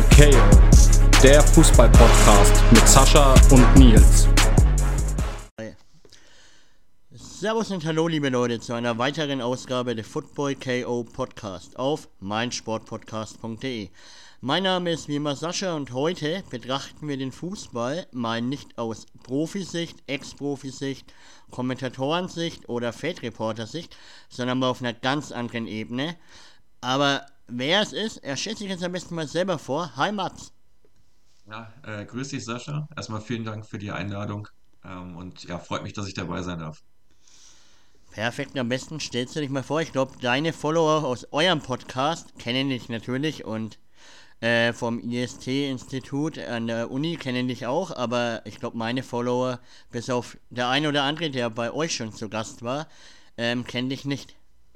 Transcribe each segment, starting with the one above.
KO, der Fußball-Podcast mit Sascha und Nils. Servus und hallo liebe Leute zu einer weiteren Ausgabe des Football KO Podcast auf meinsportpodcast.de. Mein Name ist wie immer Sascha und heute betrachten wir den Fußball mal nicht aus Profisicht, Ex-Profisicht, Kommentatorensicht oder Feldreportersicht, sondern mal auf einer ganz anderen Ebene. Aber wer es ist, er stellt sich jetzt am besten mal selber vor. Hi Mats. Ja, grüß dich, Sascha. Erstmal vielen Dank für die Einladung. Und ja, freut mich, dass ich dabei sein darf. Perfekt, am besten stellst du dich mal vor. Ich glaube, deine Follower aus eurem Podcast kennen dich natürlich und vom IST-Institut an der Uni kennen dich auch, aber ich glaube, meine Follower, bis auf der eine oder andere, der bei euch schon zu Gast war, kennen dich nicht.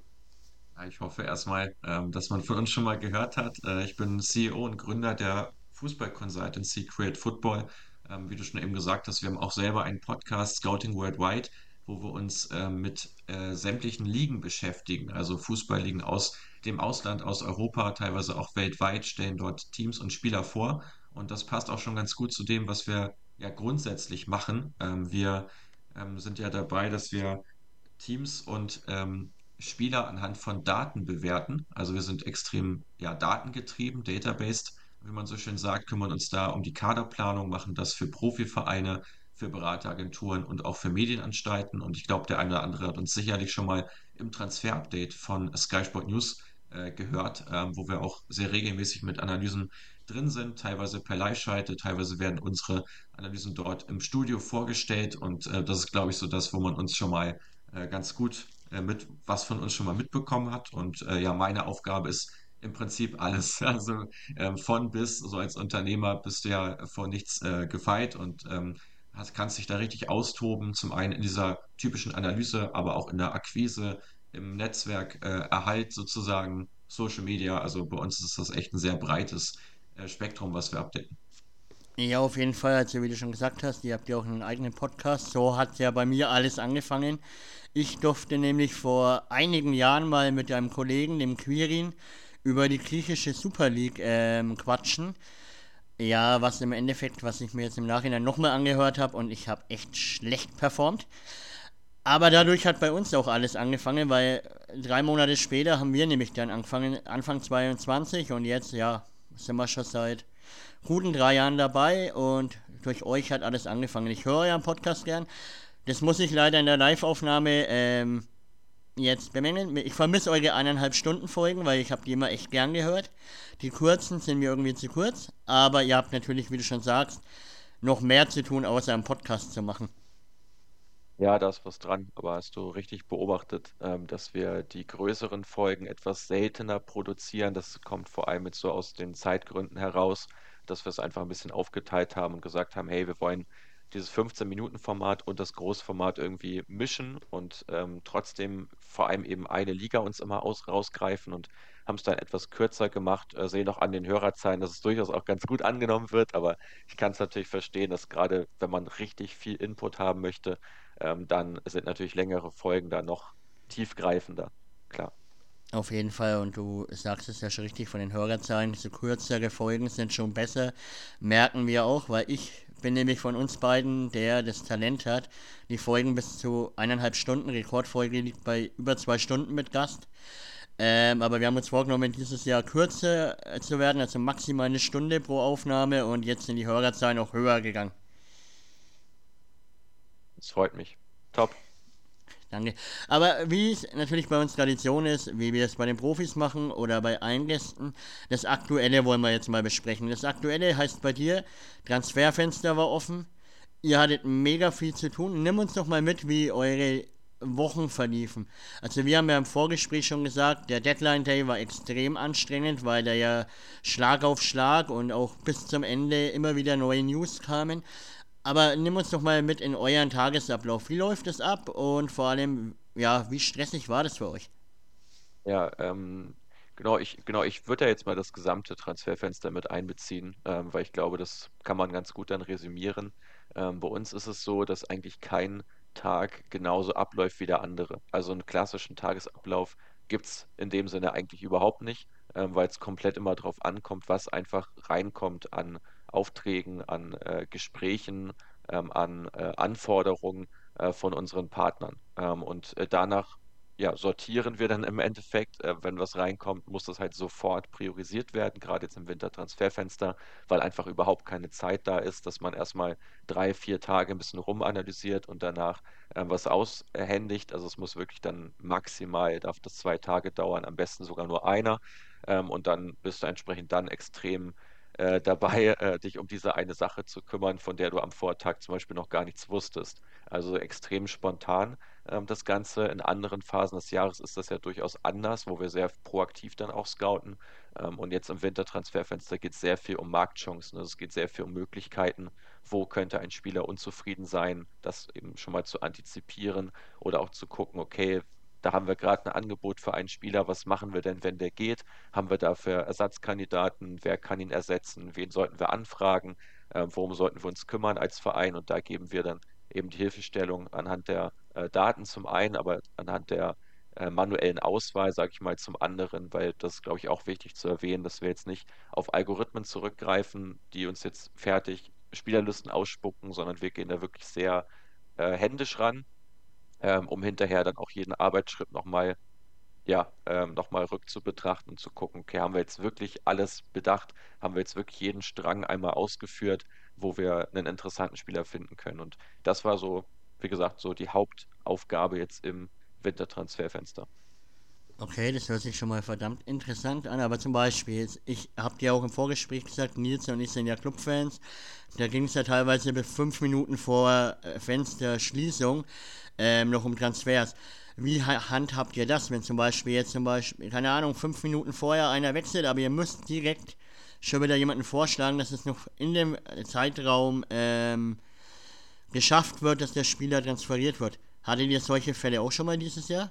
Ja, ich hoffe erstmal, dass man von uns schon mal gehört hat. Ich bin CEO und Gründer der Fußball-Consultancy Create Football. Wie du schon eben gesagt hast, wir haben auch selber einen Podcast Scouting Worldwide, wo wir uns mit sämtlichen Ligen beschäftigen, also Fußballligen aus dem Ausland, aus Europa, teilweise auch weltweit, stellen dort Teams und Spieler vor. Und das passt auch schon ganz gut zu dem, was wir ja grundsätzlich machen. Wir sind ja dabei, dass wir Teams und Spieler anhand von Daten bewerten. Also wir sind extrem ja, datengetrieben, databased, wie man so schön sagt, kümmern uns da um die Kaderplanung, machen das für Profivereine, für Berateragenturen und auch für Medienanstalten. Und ich glaube, der eine oder andere hat uns sicherlich schon mal im Transfer-Update von Sky Sport News gehört, wo wir auch sehr regelmäßig mit Analysen drin sind, teilweise per Live-Schalte, teilweise werden unsere Analysen dort im Studio vorgestellt und das ist, glaube ich, so das, wo man uns schon mal ganz gut mit was von uns schon mal mitbekommen hat. Und ja, meine Aufgabe ist im Prinzip alles. Also von bis, so als Unternehmer bist du ja vor nichts gefeit und kannst dich da richtig austoben. Zum einen in dieser typischen Analyse, aber auch in der Akquise, im Netzwerk, Erhalt sozusagen, Social Media. Also bei uns ist das echt ein sehr breites Spektrum, was wir abdecken. Ja, auf jeden Fall, also wie du schon gesagt hast, ihr habt ja auch einen eigenen Podcast. So hat ja bei mir alles angefangen. Ich durfte nämlich vor einigen Jahren mal mit einem Kollegen, dem Quirin, über die griechische Super League quatschen. Ja, was im Endeffekt, was ich mir jetzt im Nachhinein nochmal angehört habe und ich habe echt schlecht performt. Aber dadurch hat bei uns auch alles angefangen, weil 3 Monate später haben wir nämlich dann angefangen, Anfang 22 und jetzt, ja, sind wir schon seit guten 3 Jahren dabei und durch euch hat alles angefangen. Ich höre euren Podcast gern. Das muss ich leider in der Live-Aufnahme jetzt bemängeln. Ich vermisse eure 1,5 Stunden Folgen, weil ich habe die immer echt gern gehört. Die kurzen sind mir irgendwie zu kurz, aber ihr habt natürlich, wie du schon sagst, noch mehr zu tun, außer einen Podcast zu machen. Ja, da ist was dran, aber hast du richtig beobachtet, dass wir die größeren Folgen etwas seltener produzieren. Das kommt vor allem jetzt so aus den Zeitgründen heraus, dass wir es einfach ein bisschen aufgeteilt haben und gesagt haben, hey, wir wollen dieses 15-Minuten-Format und das Großformat irgendwie mischen und trotzdem vor allem eben eine Liga uns immer rausgreifen und haben es dann etwas kürzer gemacht, sehen auch an den Hörerzahlen, dass es durchaus auch ganz gut angenommen wird, aber ich kann es natürlich verstehen, dass gerade wenn man richtig viel Input haben möchte, dann sind natürlich längere Folgen da noch tiefgreifender. Klar. Auf jeden Fall, und du sagst es ja schon richtig, von den Hörerzahlen, so kürzere Folgen sind schon besser, merken wir auch, weil ich bin nämlich von uns beiden, der das Talent hat, die Folgen bis zu 1,5 Stunden, Rekordfolge liegt bei über 2 Stunden mit Gast. Aber wir haben uns vorgenommen, dieses Jahr kürzer zu werden, also maximal 1 Stunde pro Aufnahme und jetzt sind die Hörerzahlen auch höher gegangen. Das freut mich. Top. Danke. Aber wie es natürlich bei uns Tradition ist, wie wir es bei den Profis machen oder bei allen Gästen, das Aktuelle wollen wir jetzt mal besprechen. Das Aktuelle heißt bei dir, Transferfenster war offen, ihr hattet mega viel zu tun. Nimm uns doch mal mit, wie eure Wochen verliefen. Also wir haben ja im Vorgespräch schon gesagt, der Deadline Day war extrem anstrengend, weil da ja Schlag auf Schlag und auch bis zum Ende immer wieder neue News kamen. Aber nimm uns doch mal mit in euren Tagesablauf. Wie läuft es ab und vor allem, ja, wie stressig war das für euch? Ja, ich würde ja jetzt mal das gesamte Transferfenster mit einbeziehen, weil ich glaube, das kann man ganz gut dann resümieren. Bei uns ist es so, dass eigentlich kein Tag genauso abläuft wie der andere. Also einen klassischen Tagesablauf gibt es in dem Sinne eigentlich überhaupt nicht. weil es komplett immer darauf ankommt, was einfach reinkommt an Aufträgen, an Gesprächen, an Anforderungen von unseren Partnern. Und danach ja, sortieren wir dann im Endeffekt, wenn was reinkommt, muss das halt sofort priorisiert werden, gerade jetzt im Wintertransferfenster, weil einfach überhaupt keine Zeit da ist, dass man erstmal 3, 4 Tage ein bisschen rumanalysiert und danach was aushändigt. Also es muss wirklich dann maximal, darf das 2 Tage dauern, am besten sogar nur einer. Und dann bist du entsprechend dann extrem dabei, dich um diese eine Sache zu kümmern, von der du am Vortag zum Beispiel noch gar nichts wusstest. Also extrem spontan das Ganze. In anderen Phasen des Jahres ist das ja durchaus anders, wo wir sehr proaktiv dann auch scouten. Und jetzt im Wintertransferfenster geht es sehr viel um Marktchancen. Also es geht sehr viel um Möglichkeiten, wo könnte ein Spieler unzufrieden sein, das eben schon mal zu antizipieren oder auch zu gucken, okay, da haben wir gerade ein Angebot für einen Spieler, was machen wir denn, wenn der geht? Haben wir dafür Ersatzkandidaten? Wer kann ihn ersetzen? Wen sollten wir anfragen? Worum sollten wir uns kümmern als Verein? Und da geben wir dann eben die Hilfestellung anhand der Daten zum einen, aber anhand der manuellen Auswahl, sage ich mal, zum anderen, weil das ist, glaube ich, auch wichtig zu erwähnen, dass wir jetzt nicht auf Algorithmen zurückgreifen, die uns jetzt fertig Spielerlisten ausspucken, sondern wir gehen da wirklich sehr händisch ran, um hinterher dann auch jeden Arbeitsschritt nochmal ja, nochmal rückzubetrachten und zu gucken, okay, haben wir jetzt wirklich alles bedacht? Haben wir jetzt wirklich jeden Strang einmal ausgeführt, wo wir einen interessanten Spieler finden können? Und das war so, wie gesagt, so die Hauptaufgabe jetzt im Wintertransferfenster. Okay, das hört sich schon mal verdammt interessant an, aber zum Beispiel, ich habe dir auch im Vorgespräch gesagt, Nils und ich sind ja Clubfans, da ging es ja teilweise bis 5 Minuten vor Fensterschließung noch um Transfers. Wie handhabt ihr das, wenn zum Beispiel, keine Ahnung, 5 Minuten vorher einer wechselt, aber ihr müsst direkt schon wieder jemanden vorschlagen, dass es noch in dem Zeitraum geschafft wird, dass der Spieler transferiert wird. Hattet ihr solche Fälle auch schon mal dieses Jahr?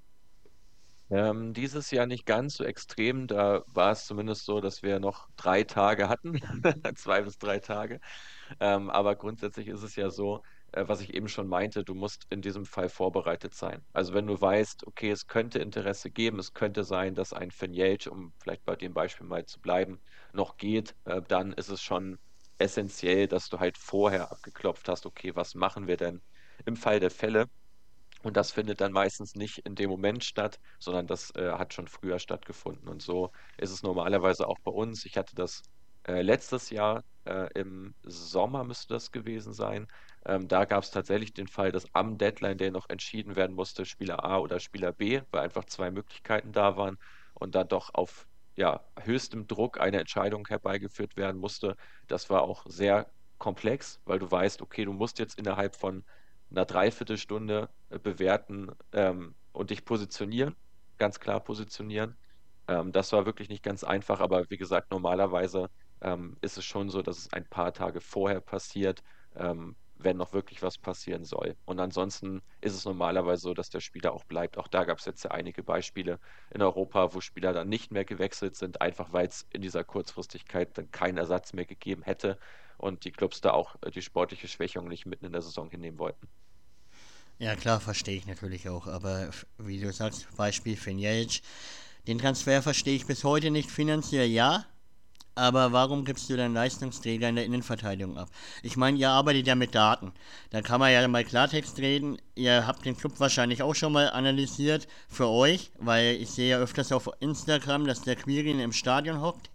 Dieses Jahr nicht ganz so extrem, da war es zumindest so, dass wir noch 3 Tage hatten, 2 bis 3 Tage. Aber grundsätzlich ist es ja so, was ich eben schon meinte, du musst in diesem Fall vorbereitet sein. Also wenn du weißt, okay, es könnte Interesse geben, es könnte sein, dass ein Finjelj, um vielleicht bei dem Beispiel mal zu bleiben, noch geht, dann ist es schon essentiell, dass du halt vorher abgeklopft hast, okay, was machen wir denn im Fall der Fälle? Und das findet dann meistens nicht in dem Moment statt, sondern das hat schon früher stattgefunden. Und so ist es normalerweise auch bei uns. Ich hatte das letztes Jahr im Sommer müsste das gewesen sein. Da gab es tatsächlich den Fall, dass am Deadline Day noch entschieden werden musste, Spieler A oder Spieler B, weil einfach zwei Möglichkeiten da waren und dann doch auf ja, höchstem Druck eine Entscheidung herbeigeführt werden musste. Das war auch sehr komplex, weil du weißt, okay, du musst jetzt innerhalb von einer Dreiviertelstunde bewerten und dich positionieren, ganz klar positionieren. Das war wirklich nicht ganz einfach, aber wie gesagt, normalerweise ist es schon so, dass es ein paar Tage vorher passiert, wenn noch wirklich was passieren soll. Und ansonsten ist es normalerweise so, dass der Spieler auch bleibt. Auch da gab es jetzt ja einige Beispiele in Europa, wo Spieler dann nicht mehr gewechselt sind, einfach weil es in dieser Kurzfristigkeit dann keinen Ersatz mehr gegeben hätte und die Clubs da auch die sportliche Schwächung nicht mitten in der Saison hinnehmen wollten. Ja, klar, verstehe ich natürlich auch, aber wie du sagst, Beispiel Finjelj, den Transfer verstehe ich bis heute nicht finanziell, ja, aber warum gibst du deinen Leistungsträger in der Innenverteidigung ab? Ich meine, ihr arbeitet ja mit Daten. Da kann man ja mal Klartext reden. Ihr habt den Club wahrscheinlich auch schon mal analysiert für euch, weil ich sehe ja öfters auf Instagram, dass der Quirin im Stadion hockt.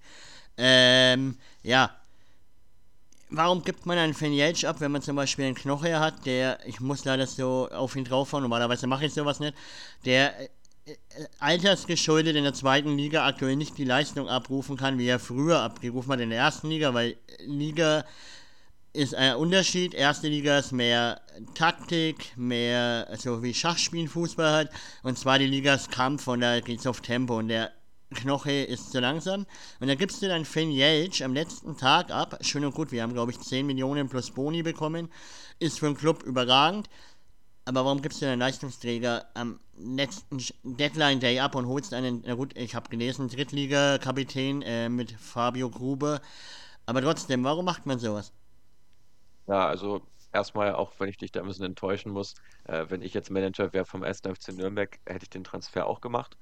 Ja, warum gibt man einen Finjelj ab, wenn man zum Beispiel einen Knoche hat, der, ich muss leider so auf ihn draufhauen, normalerweise mache ich sowas nicht, der altersgeschuldet in der zweiten Liga aktuell nicht die Leistung abrufen kann, wie er früher abgerufen hat in der ersten Liga, weil Liga ist ein Unterschied. Erste Liga ist mehr Taktik, mehr so wie Schachspielen, Fußball halt. Und zweite Liga ist Kampf und da geht's auf Tempo und der Knoche ist zu langsam. Und da gibst du dann Finn Jelch am letzten Tag ab. Schön und gut, wir haben glaube ich 10 Millionen plus Boni bekommen. Ist für einen Club überragend. Aber warum gibst du deinen Leistungsträger am letzten Deadline Day ab und holst einen, na gut, ich habe gelesen, Drittliga-Kapitän mit Fabio Grube. Aber trotzdem, warum macht man sowas? Ja, also erstmal, auch wenn ich dich da ein bisschen enttäuschen muss, wenn ich jetzt Manager wäre vom 1. FC Nürnberg, hätte ich den Transfer auch gemacht.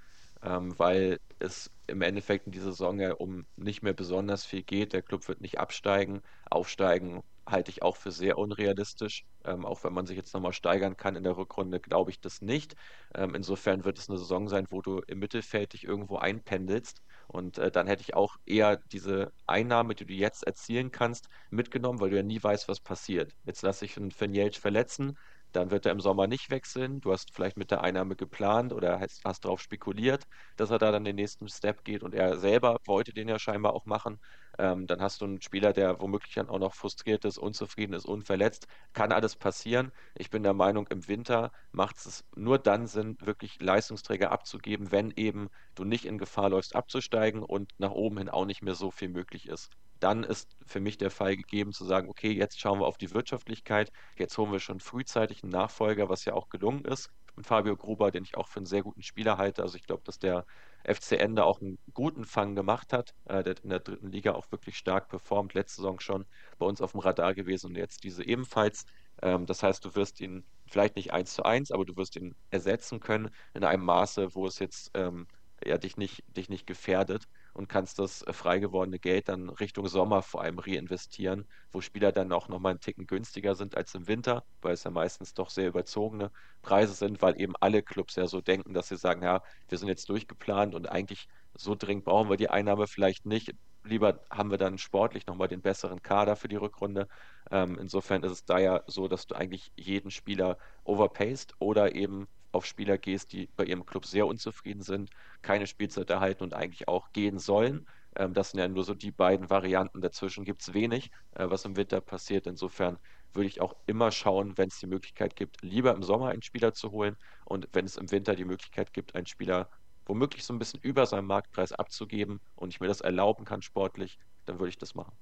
weil es im Endeffekt in dieser Saison ja um nicht mehr besonders viel geht. Der Club wird nicht absteigen. Aufsteigen halte ich auch für sehr unrealistisch. Auch wenn man sich jetzt nochmal steigern kann in der Rückrunde, glaube ich das nicht. Insofern wird es eine Saison sein, wo du im Mittelfeld dich irgendwo einpendelst. Und dann hätte ich auch eher diese Einnahme, die du jetzt erzielen kannst, mitgenommen, weil du ja nie weißt, was passiert. Jetzt lasse ich einen Jeltsch verletzen, dann wird er im Sommer nicht wechseln. Du hast vielleicht mit der Einnahme geplant oder hast darauf spekuliert, dass er da dann den nächsten Step geht und er selber wollte den ja scheinbar auch machen. Dann hast du einen Spieler, der womöglich dann auch noch frustriert ist, unzufrieden ist, unverletzt. Kann alles passieren. Ich bin der Meinung, im Winter macht es nur dann Sinn, wirklich Leistungsträger abzugeben, wenn eben du nicht in Gefahr läufst, abzusteigen und nach oben hin auch nicht mehr so viel möglich ist. Dann ist für mich der Fall gegeben zu sagen, okay, jetzt schauen wir auf die Wirtschaftlichkeit, jetzt holen wir schon frühzeitig einen Nachfolger, was ja auch gelungen ist. Und Fabio Gruber, den ich auch für einen sehr guten Spieler halte. Also ich glaube, dass der FCN da auch einen guten Fang gemacht hat. Der hat in der dritten Liga auch wirklich stark performt, letzte Saison schon bei uns auf dem Radar gewesen und jetzt diese ebenfalls. Das heißt, du wirst ihn vielleicht nicht 1:1, aber du wirst ihn ersetzen können in einem Maße, wo es jetzt ja, dich nicht gefährdet und kannst das frei gewordene Geld dann Richtung Sommer vor allem reinvestieren, wo Spieler dann auch nochmal einen Ticken günstiger sind als im Winter, weil es ja meistens doch sehr überzogene Preise sind, weil eben alle Clubs ja so denken, dass sie sagen, ja, wir sind jetzt durchgeplant und eigentlich so dringend brauchen wir die Einnahme vielleicht nicht. Lieber haben wir dann sportlich nochmal den besseren Kader für die Rückrunde. Insofern ist es da ja so, dass du eigentlich jeden Spieler overpayst oder eben auf Spieler gehst, die bei ihrem Club sehr unzufrieden sind, keine Spielzeit erhalten und eigentlich auch gehen sollen. Das sind ja nur so die beiden Varianten. Dazwischen gibt es wenig, was im Winter passiert. Insofern würde ich auch immer schauen, wenn es die Möglichkeit gibt, lieber im Sommer einen Spieler zu holen und wenn es im Winter die Möglichkeit gibt, einen Spieler womöglich so ein bisschen über seinem Marktpreis abzugeben und ich mir das erlauben kann sportlich, dann würde ich das machen.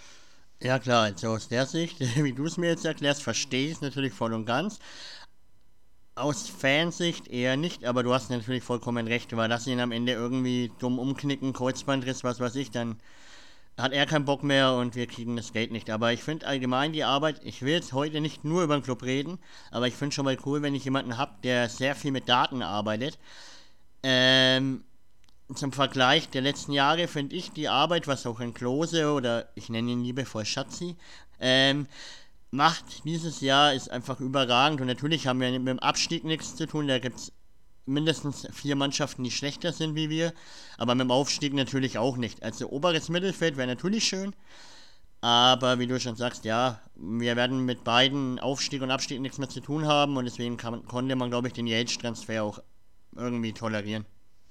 Ja klar, also aus der Sicht, wie du es mir jetzt erklärst, verstehe ich es natürlich voll und ganz. Aus Fansicht eher nicht, aber du hast natürlich vollkommen recht, weil das ihn am Ende irgendwie dumm umknicken, Kreuzbandriss, was weiß ich, dann hat er keinen Bock mehr und wir kriegen das Geld nicht. Aber ich finde allgemein die Arbeit, ich will jetzt heute nicht nur über den Club reden, aber ich finde schon mal cool, wenn ich jemanden habe, der sehr viel mit Daten arbeitet. Ähm, Zum Vergleich der letzten Jahre finde ich die Arbeit, was auch ein Klose oder ich nenne ihn liebevoll Schatzi, ähm, macht dieses Jahr, ist einfach überragend. Und natürlich haben wir mit dem Abstieg nichts zu tun. Da gibt es mindestens 4 Mannschaften, die schlechter sind wie wir. Aber mit dem Aufstieg natürlich auch nicht. Also oberes Mittelfeld wäre natürlich schön. Aber wie du schon sagst, ja, wir werden mit beiden Aufstieg und Abstieg nichts mehr zu tun haben. Und deswegen konnte man, glaube ich, den Yates-Transfer auch irgendwie tolerieren.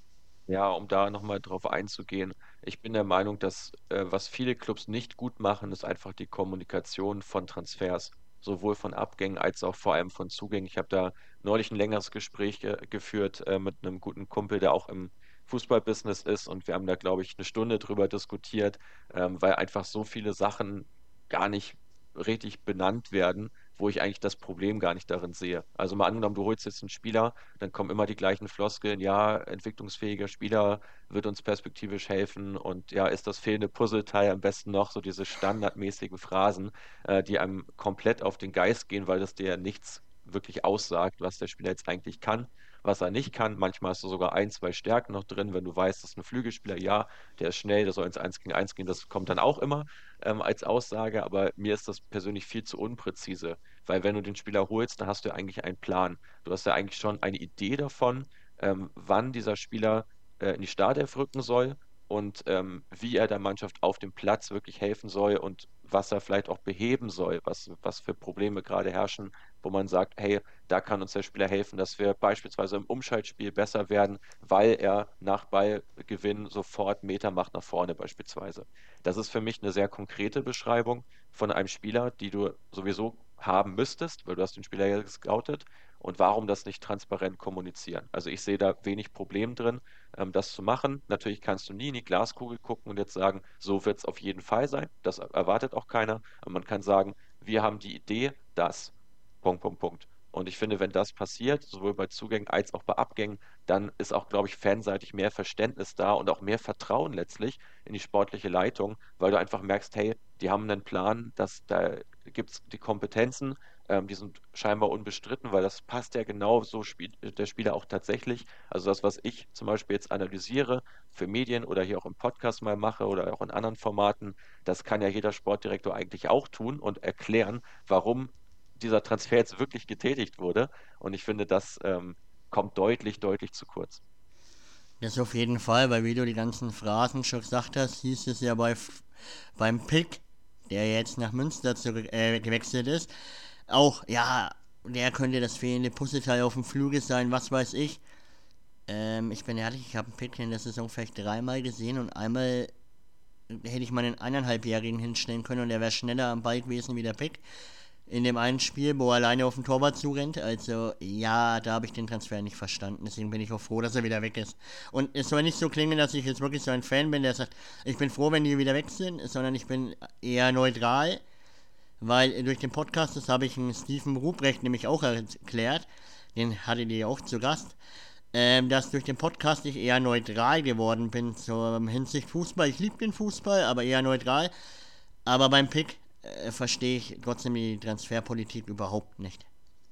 Ja, um da nochmal drauf einzugehen. Ich bin der Meinung, dass was viele Clubs nicht gut machen, ist einfach die Kommunikation von Transfers, sowohl von Abgängen als auch vor allem von Zugängen. Ich habe da neulich ein längeres Gespräch geführt mit einem guten Kumpel, der auch im Fußballbusiness ist und wir haben da, glaube ich, eine Stunde drüber diskutiert, weil einfach so viele Sachen gar nicht richtig benannt werden, wo ich eigentlich das Problem gar nicht darin sehe. Also mal angenommen, du holst jetzt einen Spieler, dann kommen immer die gleichen Floskeln, ja, entwicklungsfähiger Spieler wird uns perspektivisch helfen und ja, ist das fehlende Puzzleteil am besten noch so diese standardmäßigen Phrasen, die einem komplett auf den Geist gehen, weil das dir ja nichts wirklich aussagt, was der Spieler jetzt eigentlich kann, was er nicht kann. Manchmal hast du sogar ein, zwei Stärken noch drin, wenn du weißt, dass ein Flügelspieler, ja, der ist schnell, der soll ins 1 gegen 1 gehen, das kommt dann auch immer als Aussage, aber mir ist das persönlich viel zu unpräzise, weil wenn du den Spieler holst, dann hast du ja eigentlich einen Plan. Du hast ja eigentlich schon eine Idee davon, wann dieser Spieler in die Startelf rücken soll und wie er der Mannschaft auf dem Platz wirklich helfen soll und was er vielleicht auch beheben soll, was für Probleme gerade herrschen, wo man sagt, hey, da kann uns der Spieler helfen, dass wir beispielsweise im Umschaltspiel besser werden, weil er nach Ballgewinn sofort Meter macht nach vorne beispielsweise. Das ist für mich eine sehr konkrete Beschreibung von einem Spieler, die du sowieso haben müsstest, weil du hast den Spieler ja gescoutet und warum das nicht transparent kommunizieren. Also ich sehe da wenig Problem drin, das zu machen. Natürlich kannst du nie in die Glaskugel gucken und jetzt sagen, so wird es auf jeden Fall sein. Das erwartet auch keiner. Aber man kann sagen, wir haben die Idee, dass Punkt, Punkt, Punkt. Und ich finde, wenn das passiert, sowohl bei Zugängen als auch bei Abgängen, dann ist auch, glaube ich, fanseitig mehr Verständnis da und auch mehr Vertrauen letztlich in die sportliche Leitung, weil du einfach merkst, hey, die haben einen Plan, dass da gibt es die Kompetenzen, die sind scheinbar unbestritten, weil das passt ja genau so spielt der Spieler auch tatsächlich. Also das, was ich zum Beispiel jetzt analysiere für Medien oder hier auch im Podcast mal mache oder auch in anderen Formaten, das kann ja jeder Sportdirektor eigentlich auch tun und erklären, warum dieser Transfer jetzt wirklich getätigt wurde. Und ich finde, das kommt deutlich, deutlich zu kurz. Das auf jeden Fall, weil wie du die ganzen Phrasen schon gesagt hast, hieß es ja beim Pick, der jetzt nach Münster gewechselt ist, auch, ja, der könnte das fehlende Puzzleteil auf dem Fluge sein, was weiß ich. Ich bin ehrlich, ich habe einen Pick in der Saison vielleicht dreimal gesehen und einmal hätte ich mal einen 1,5-Jährigen hinstellen können und der wäre schneller am Ball gewesen wie der Pick. In dem einen Spiel, wo er alleine auf den Torwart zurennt. Also, ja, da habe ich den Transfer nicht verstanden. Deswegen bin ich auch froh, dass er wieder weg ist. Und es soll nicht so klingen, dass ich jetzt wirklich so ein Fan bin, der sagt, ich bin froh, wenn die wieder weg sind, sondern ich bin eher neutral, weil durch den Podcast, das habe ich einen Steven Ruprecht nämlich auch erklärt, den hatte die auch zu Gast, dass durch den Podcast ich eher neutral geworden bin zur Hinsicht Fußball. Ich liebe den Fußball, aber eher neutral. Aber beim Pick verstehe ich trotzdem die Transferpolitik überhaupt nicht.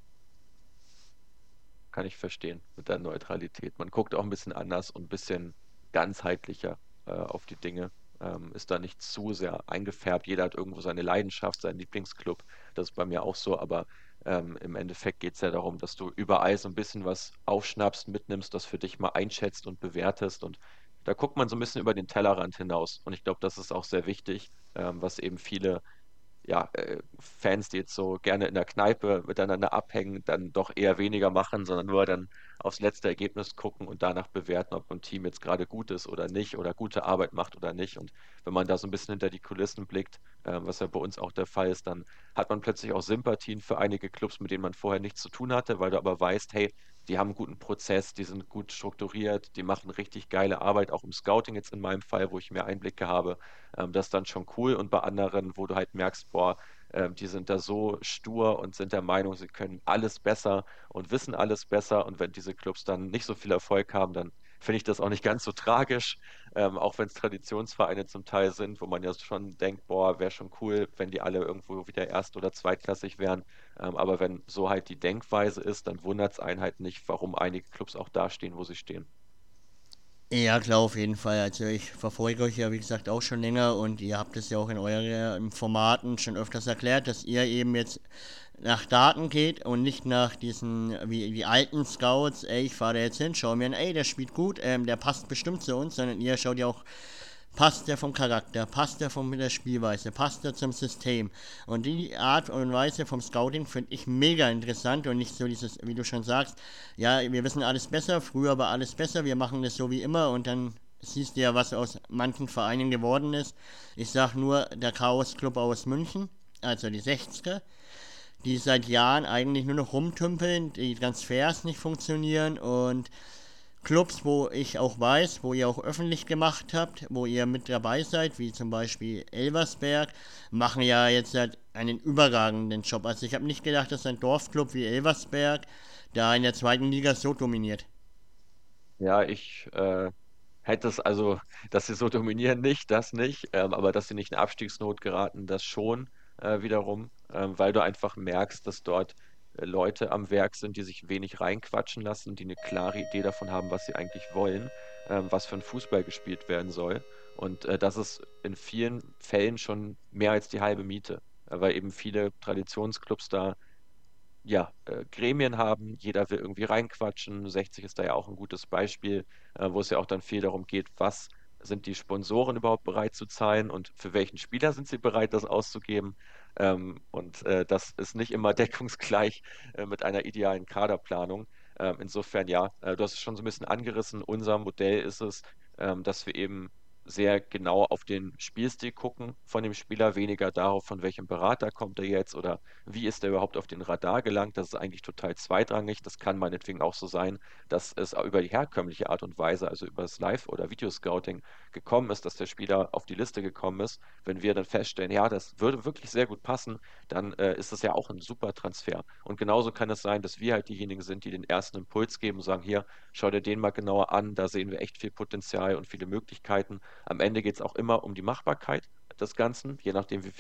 Kann ich verstehen mit der Neutralität. Man guckt auch ein bisschen anders und ein bisschen ganzheitlicher auf die Dinge. Ist da nicht zu sehr eingefärbt. Jeder hat irgendwo seine Leidenschaft, seinen Lieblingsclub. Das ist bei mir auch so, aber im Endeffekt geht es ja darum, dass du überall so ein bisschen was aufschnappst, mitnimmst, das für dich mal einschätzt und bewertest. Und da guckt man so ein bisschen über den Tellerrand hinaus. Und ich glaube, das ist auch sehr wichtig, was eben viele ja, Fans, die jetzt so gerne in der Kneipe miteinander abhängen, dann doch eher weniger machen, sondern nur dann aufs letzte Ergebnis gucken und danach bewerten, ob ein Team jetzt gerade gut ist oder nicht oder gute Arbeit macht oder nicht. Und wenn man da so ein bisschen hinter die Kulissen blickt, was ja bei uns auch der Fall ist, dann hat man plötzlich auch Sympathien für einige Clubs, mit denen man vorher nichts zu tun hatte, weil du aber weißt, hey, die haben einen guten Prozess, die sind gut strukturiert, die machen richtig geile Arbeit, auch im Scouting jetzt in meinem Fall, wo ich mehr Einblicke habe. Das ist dann schon cool. Und bei anderen, wo du halt merkst, boah, die sind da so stur und sind der Meinung, sie können alles besser und wissen alles besser. Und wenn diese Clubs dann nicht so viel Erfolg haben, dann finde ich das auch nicht ganz so tragisch, auch wenn es Traditionsvereine zum Teil sind, wo man ja schon denkt, boah, wäre schon cool, wenn die alle irgendwo wieder erst- oder zweitklassig wären. Aber wenn so halt die Denkweise ist, dann wundert es einen halt nicht, warum einige Clubs auch da stehen, wo sie stehen. Ja, klar, auf jeden Fall. Also ich verfolge euch ja, wie gesagt, auch schon länger und ihr habt es ja auch in euren Formaten schon öfters erklärt, dass ihr eben jetzt nach Daten geht und nicht nach diesen, wie die alten Scouts, ey, ich fahre da jetzt hin, schau mir an, ey, der spielt gut, der passt bestimmt zu uns, sondern ihr schaut ja auch, passt der vom Charakter, passt der von der Spielweise, passt der zum System. Und die Art und Weise vom Scouting finde ich mega interessant und nicht so dieses, wie du schon sagst, ja, wir wissen alles besser, früher war alles besser, wir machen das so wie immer und dann siehst du ja, was aus manchen Vereinen geworden ist. Ich sag nur, der Chaos Club aus München, also die 60er, die seit Jahren eigentlich nur noch rumtümpeln, die Transfers nicht funktionieren und Clubs, wo ich auch weiß, wo ihr auch öffentlich gemacht habt, wo ihr mit dabei seid, wie zum Beispiel Elversberg, machen ja jetzt halt einen überragenden Job. Also ich habe nicht gedacht, dass ein Dorfclub wie Elversberg da in der zweiten Liga so dominiert. Ja, ich hätte es also, dass sie so dominieren, nicht, das nicht, aber dass sie nicht in Abstiegsnot geraten, das schon wiederum, weil du einfach merkst, dass dort Leute am Werk sind, die sich wenig reinquatschen lassen, die eine klare Idee davon haben, was sie eigentlich wollen, was für ein Fußball gespielt werden soll. Und das ist in vielen Fällen schon mehr als die halbe Miete, weil eben viele Traditionsclubs da ja, Gremien haben, jeder will irgendwie reinquatschen. 60 ist da ja auch ein gutes Beispiel, wo es ja auch dann viel darum geht, was sind die Sponsoren überhaupt bereit zu zahlen und für welchen Spieler sind sie bereit, das auszugeben. Und das ist nicht immer deckungsgleich mit einer idealen Kaderplanung. Insofern ja, du hast es schon so ein bisschen angerissen. Unser Modell ist es, dass wir eben sehr genau auf den Spielstil gucken von dem Spieler, weniger darauf, von welchem Berater kommt er jetzt oder wie ist er überhaupt auf den Radar gelangt. Das ist eigentlich total zweitrangig. Das kann meinetwegen auch so sein, dass es auch über die herkömmliche Art und Weise, also über das Live- oder Videoscouting gekommen ist, dass der Spieler auf die Liste gekommen ist. Wenn wir dann feststellen, ja, das würde wirklich sehr gut passen, dann ist das ja auch ein super Transfer. Und genauso kann es sein, dass wir halt diejenigen sind, die den ersten Impuls geben und sagen, hier, schau dir den mal genauer an, da sehen wir echt viel Potenzial und viele Möglichkeiten. Am Ende geht es auch immer um die Machbarkeit des Ganzen, je nachdem, wie viel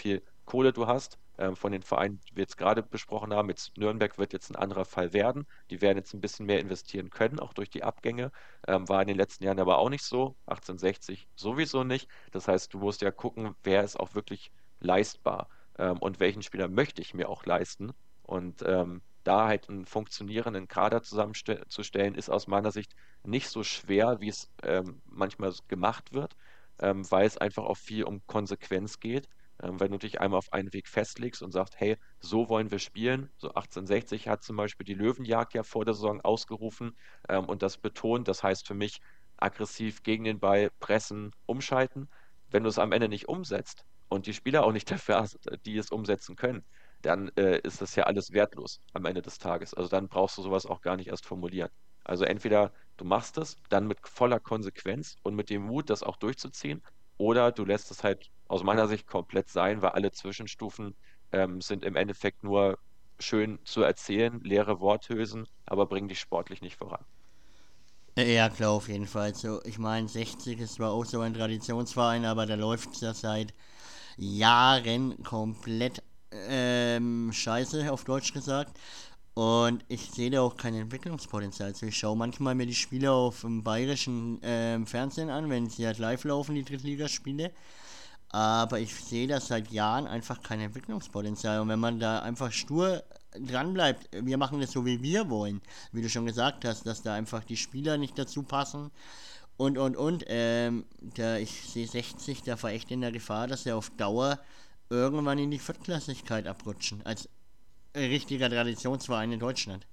Kohle du hast. Von den Vereinen, die wir jetzt gerade besprochen haben, jetzt Nürnberg wird jetzt ein anderer Fall werden. Die werden jetzt ein bisschen mehr investieren können, auch durch die Abgänge. War in den letzten Jahren aber auch nicht so. 1860 sowieso nicht. Das heißt, du musst ja gucken, wer ist auch wirklich leistbar und welchen Spieler möchte ich mir auch leisten. Und da halt einen funktionierenden Kader zusammenzustellen, ist aus meiner Sicht nicht so schwer, wie es manchmal gemacht wird, weil es einfach auch viel um Konsequenz geht. Wenn du dich einmal auf einen Weg festlegst und sagst, hey, so wollen wir spielen. So 1860 hat zum Beispiel die Löwenjagd ja vor der Saison ausgerufen und das betont. Das heißt für mich, aggressiv gegen den Ball pressen, umschalten. Wenn du es am Ende nicht umsetzt und die Spieler auch nicht dafür hast, die es umsetzen können, dann ist das ja alles wertlos am Ende des Tages. Also dann brauchst du sowas auch gar nicht erst formulieren. Also entweder du machst es dann mit voller Konsequenz und mit dem Mut, das auch durchzuziehen, oder du lässt es halt aus meiner Sicht komplett sein, weil alle Zwischenstufen sind im Endeffekt nur schön zu erzählen, leere Worthülsen, aber bringen dich sportlich nicht voran. Ja, klar, auf jeden Fall. So, ich meine, 60 ist zwar auch so ein Traditionsverein, aber da läuft es ja seit Jahren komplett scheiße, auf Deutsch gesagt. Und ich sehe da auch kein Entwicklungspotenzial. Also ich schaue manchmal mir die Spiele auf dem bayerischen Fernsehen an, wenn sie halt live laufen, die Drittligaspiele. Aber ich sehe da seit Jahren einfach kein Entwicklungspotenzial. Und wenn man da einfach stur dran bleibt, wir machen das so, wie wir wollen, wie du schon gesagt hast, dass da einfach die Spieler nicht dazu passen und. Ich sehe 60 da war echt in der Gefahr, dass er auf Dauer irgendwann in die Viertklassigkeit abrutschen. Als richtiger Traditionsverein in Deutschland.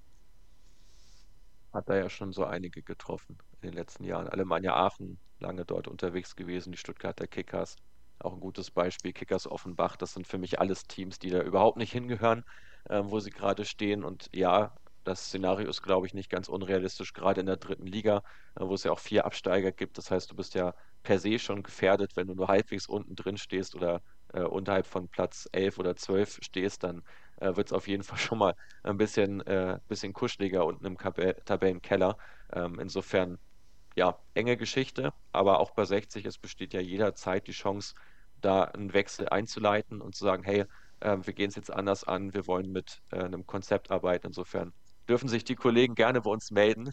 Hat da ja schon so einige getroffen in den letzten Jahren. Alemannia Aachen lange dort unterwegs gewesen, die Stuttgarter Kickers, auch ein gutes Beispiel. Kickers Offenbach, das sind für mich alles Teams, die da überhaupt nicht hingehören, wo sie gerade stehen. Und ja, das Szenario ist, glaube ich, nicht ganz unrealistisch, gerade in der dritten Liga, wo es ja auch 4 Absteiger gibt. Das heißt, du bist ja per se schon gefährdet, wenn du nur halbwegs unten drin stehst oder unterhalb von Platz 11 oder 12 stehst, dann wird es auf jeden Fall schon mal ein bisschen kuscheliger unten im Tabellenkeller. Insofern, ja, enge Geschichte, aber auch bei 60, es besteht ja jederzeit die Chance, da einen Wechsel einzuleiten und zu sagen, hey, wir gehen es jetzt anders an, wir wollen mit einem Konzept arbeiten. Insofern dürfen sich die Kollegen gerne bei uns melden.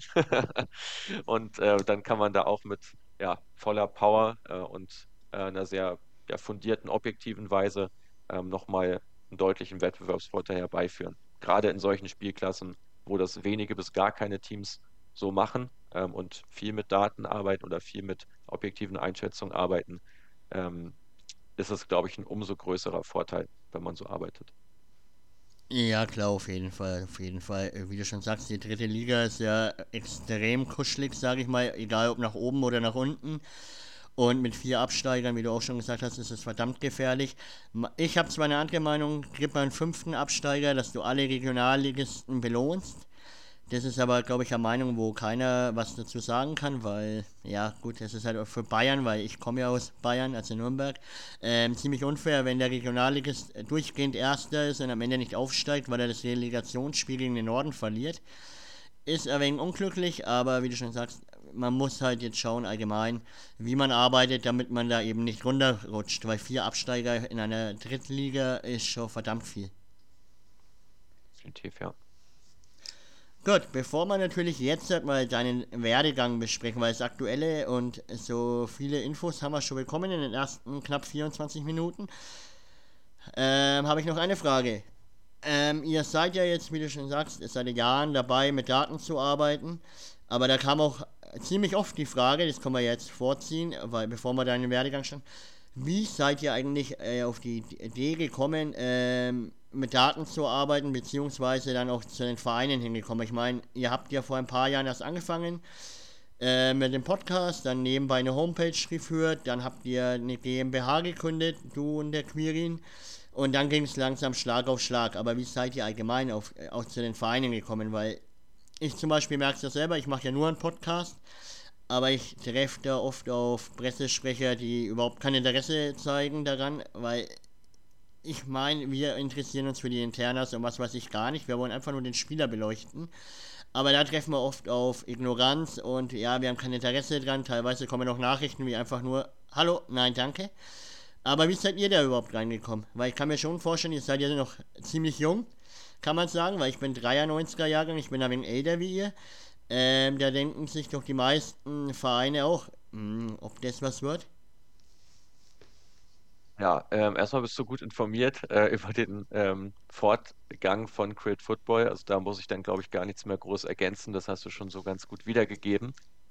Und dann kann man da auch mit voller Power und einer sehr fundierten, objektiven Weise nochmal einen deutlichen Wettbewerbsvorteil herbeiführen. Gerade in solchen Spielklassen, wo das wenige bis gar keine Teams so machen und viel mit Daten arbeiten oder viel mit objektiven Einschätzungen arbeiten, ist es, glaube ich, ein umso größerer Vorteil, wenn man so arbeitet. Ja, klar, auf jeden Fall, auf jeden Fall. Wie du schon sagst, die dritte Liga ist ja extrem kuschelig, sage ich mal, egal ob nach oben oder nach unten. Und mit 4 Absteigern, wie du auch schon gesagt hast, ist es verdammt gefährlich. Ich habe zwar eine andere Meinung, gib mal einen 5. Absteiger, dass du alle Regionalligisten belohnst. Das ist aber, glaube ich, eine Meinung, wo keiner was dazu sagen kann, weil, ja gut, das ist halt auch für Bayern, weil ich komme ja aus Bayern, also Nürnberg, ziemlich unfair, wenn der Regionalligist durchgehend Erster ist und am Ende nicht aufsteigt, weil er das Relegationsspiel gegen den Norden verliert. Ist ein wenig unglücklich, aber wie du schon sagst, man muss halt jetzt schauen allgemein, wie man arbeitet, damit man da eben nicht runterrutscht, weil 4 Absteiger in einer Drittliga ist schon verdammt viel. Definitiv, ja. Gut, bevor wir natürlich jetzt mal deinen Werdegang besprechen, weil es aktuelle und so viele Infos haben wir schon bekommen in den ersten knapp 24 Minuten, habe ich noch eine Frage. Ihr seid ja jetzt, wie du schon sagst, seit Jahren dabei, mit Daten zu arbeiten, aber da kam auch ziemlich oft die Frage, das können wir jetzt vorziehen, weil bevor wir deinen Werdegang schauen, wie seid ihr eigentlich auf die Idee gekommen, mit Daten zu arbeiten, beziehungsweise dann auch zu den Vereinen hingekommen? Ich meine, ihr habt ja vor ein paar Jahren erst angefangen mit dem Podcast, dann nebenbei eine Homepage geführt, dann habt ihr eine GmbH gegründet, du und der Quirin, und dann ging es langsam Schlag auf Schlag. Aber wie seid ihr allgemein auch zu den Vereinen gekommen? Weil ich zum Beispiel merke es ja selber, ich mache ja nur einen Podcast, aber ich treffe da oft auf Pressesprecher, die überhaupt kein Interesse zeigen daran, weil ich meine, wir interessieren uns für die Internas und was weiß ich gar nicht, wir wollen einfach nur den Spieler beleuchten. Aber da treffen wir oft auf Ignoranz und ja, wir haben kein Interesse dran, teilweise kommen noch Nachrichten wie einfach nur, hallo, nein, danke. Aber wie seid ihr da überhaupt reingekommen? Weil ich kann mir schon vorstellen, ihr seid ja noch ziemlich jung, kann man sagen, weil ich bin 93er Jahrgang, ich bin ein wenig älter wie ihr. Da denken sich doch die meisten Vereine auch, ob das was wird. Ja, erstmal bist du gut informiert über den Fortgang von Create Football. Also da muss ich dann, glaube ich, gar nichts mehr groß ergänzen. Das hast du schon so ganz gut wiedergegeben.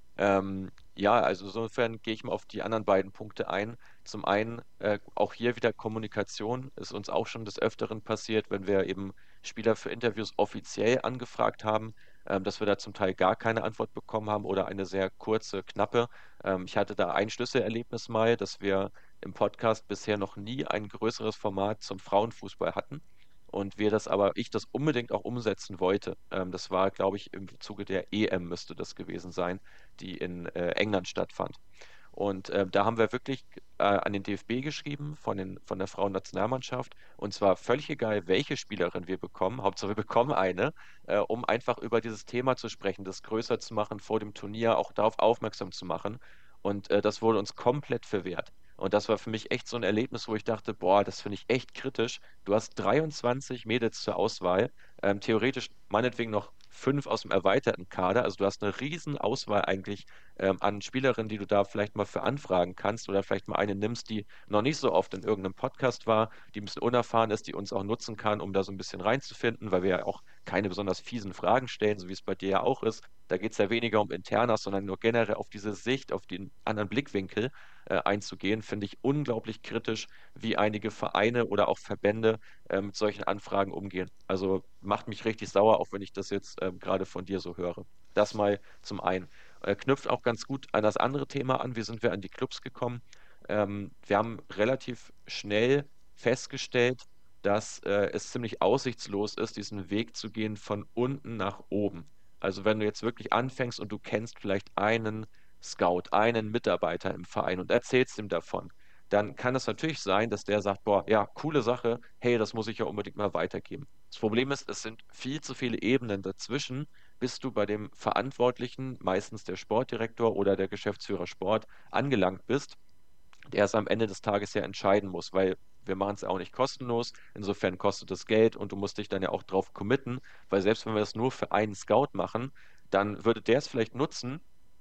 Ja, also insofern gehe ich mal auf die anderen beiden Punkte ein. Zum einen, auch hier wieder Kommunikation ist uns auch schon des Öfteren passiert, wenn wir eben Spieler für Interviews offiziell angefragt haben, dass wir da zum Teil gar keine Antwort bekommen haben oder eine sehr kurze, knappe. Ich hatte da ein Schlüsselerlebnis mal, dass wir im Podcast bisher noch nie ein größeres Format zum Frauenfußball hatten. Und ich das unbedingt auch umsetzen wollte. Das war, glaube ich, im Zuge der EM müsste das gewesen sein, die in England stattfand. Und da haben wir wirklich an den DFB geschrieben von der Frauennationalmannschaft. Und zwar völlig egal, welche Spielerin wir bekommen. Hauptsache, wir bekommen eine, um einfach über dieses Thema zu sprechen, das größer zu machen vor dem Turnier, auch darauf aufmerksam zu machen. Und das wurde uns komplett verwehrt. Und das war für mich echt so ein Erlebnis, wo ich dachte, boah, das finde ich echt kritisch. Du hast 23 Mädels zur Auswahl, theoretisch meinetwegen noch 5 aus dem erweiterten Kader. Also du hast eine riesen Auswahl eigentlich an Spielerinnen, die du da vielleicht mal für anfragen kannst oder vielleicht mal eine nimmst, die noch nicht so oft in irgendeinem Podcast war, die ein bisschen unerfahren ist, die uns auch nutzen kann, um da so ein bisschen reinzufinden, weil wir ja auch keine besonders fiesen Fragen stellen, so wie es bei dir ja auch ist. Da geht es ja weniger um Internas, sondern nur generell auf diese Sicht, auf den anderen Blickwinkel einzugehen, finde ich unglaublich kritisch, wie einige Vereine oder auch Verbände mit solchen Anfragen umgehen. Also macht mich richtig sauer, auch wenn ich das jetzt gerade von dir so höre. Das mal zum einen. Knüpft auch ganz gut an das andere Thema an. Wie sind wir an die Clubs gekommen? Wir haben relativ schnell festgestellt, dass es ziemlich aussichtslos ist, diesen Weg zu gehen von unten nach oben. Also wenn du jetzt wirklich anfängst und du kennst vielleicht einen Scout, einen Mitarbeiter im Verein und erzählst ihm davon, dann kann es natürlich sein, dass der sagt, boah, ja, coole Sache, hey, das muss ich ja unbedingt mal weitergeben. Das Problem ist, es sind viel zu viele Ebenen dazwischen, bis du bei dem Verantwortlichen, meistens der Sportdirektor oder der Geschäftsführer Sport, angelangt bist, der es am Ende des Tages ja entscheiden muss, weil wir machen es ja auch nicht kostenlos. Insofern kostet es Geld und du musst dich dann ja auch drauf committen, weil selbst wenn wir das nur für einen Scout machen, dann würde der es vielleicht nutzen,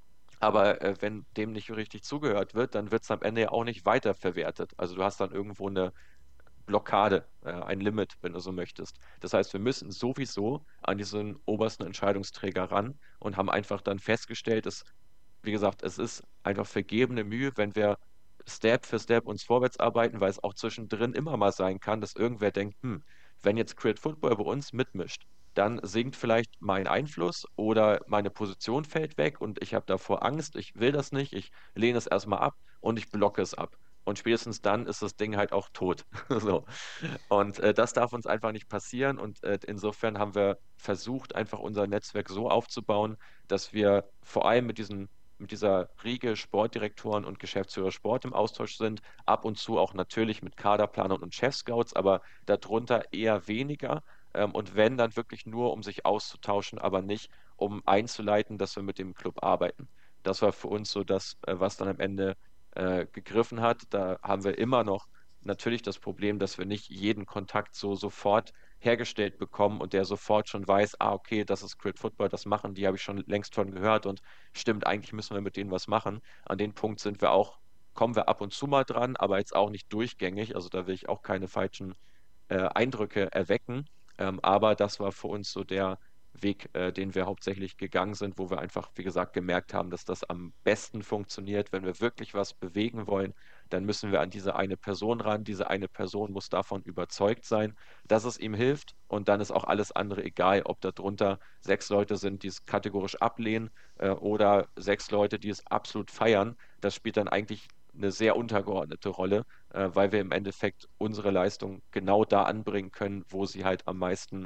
aber wenn dem nicht richtig zugehört wird, dann wird es am Ende ja auch nicht weiterverwertet. Also du hast dann irgendwo eine Blockade, ein Limit, wenn du so möchtest. Das heißt, wir müssen sowieso an diesen obersten Entscheidungsträger ran und haben einfach dann festgestellt, dass, wie gesagt, es ist einfach vergebene Mühe, wenn wir Step für Step uns vorwärts arbeiten, weil es auch zwischendrin immer mal sein kann, dass irgendwer denkt, wenn jetzt Create Football bei uns mitmischt, dann sinkt vielleicht mein Einfluss oder meine Position fällt weg und ich habe davor Angst, ich will das nicht, ich lehne es erstmal ab und ich blocke es ab. Und spätestens dann ist das Ding halt auch tot. So. Und das darf uns einfach nicht passieren. Und insofern haben wir versucht, einfach unser Netzwerk so aufzubauen, dass wir vor allem mit dieser Riege Sportdirektoren und Geschäftsführer Sport im Austausch sind. Ab und zu auch natürlich mit Kaderplanern und Chef-Scouts, aber darunter eher weniger. Und wenn, dann wirklich nur, um sich auszutauschen, aber nicht, um einzuleiten, dass wir mit dem Club arbeiten. Das war für uns so das, was dann am Ende gegriffen hat. Da haben wir immer noch natürlich das Problem, dass wir nicht jeden Kontakt so sofort hergestellt bekommen und der sofort schon weiß, okay, das ist Crit Football, das machen die, habe ich schon längst von gehört und stimmt, eigentlich müssen wir mit denen was machen. An den Punkt kommen wir ab und zu mal dran, aber jetzt auch nicht durchgängig. Also da will ich auch keine falschen Eindrücke erwecken. Aber das war für uns so der Weg, den wir hauptsächlich gegangen sind, wo wir einfach, wie gesagt, gemerkt haben, dass das am besten funktioniert. Wenn wir wirklich was bewegen wollen, dann müssen wir an diese eine Person ran. Diese eine Person muss davon überzeugt sein, dass es ihm hilft. Und dann ist auch alles andere egal, ob darunter 6 Leute sind, die es kategorisch ablehnen, oder 6 Leute, die es absolut feiern. Das spielt dann eigentlich eine sehr untergeordnete Rolle, weil wir im Endeffekt unsere Leistung genau da anbringen können, wo sie halt am meisten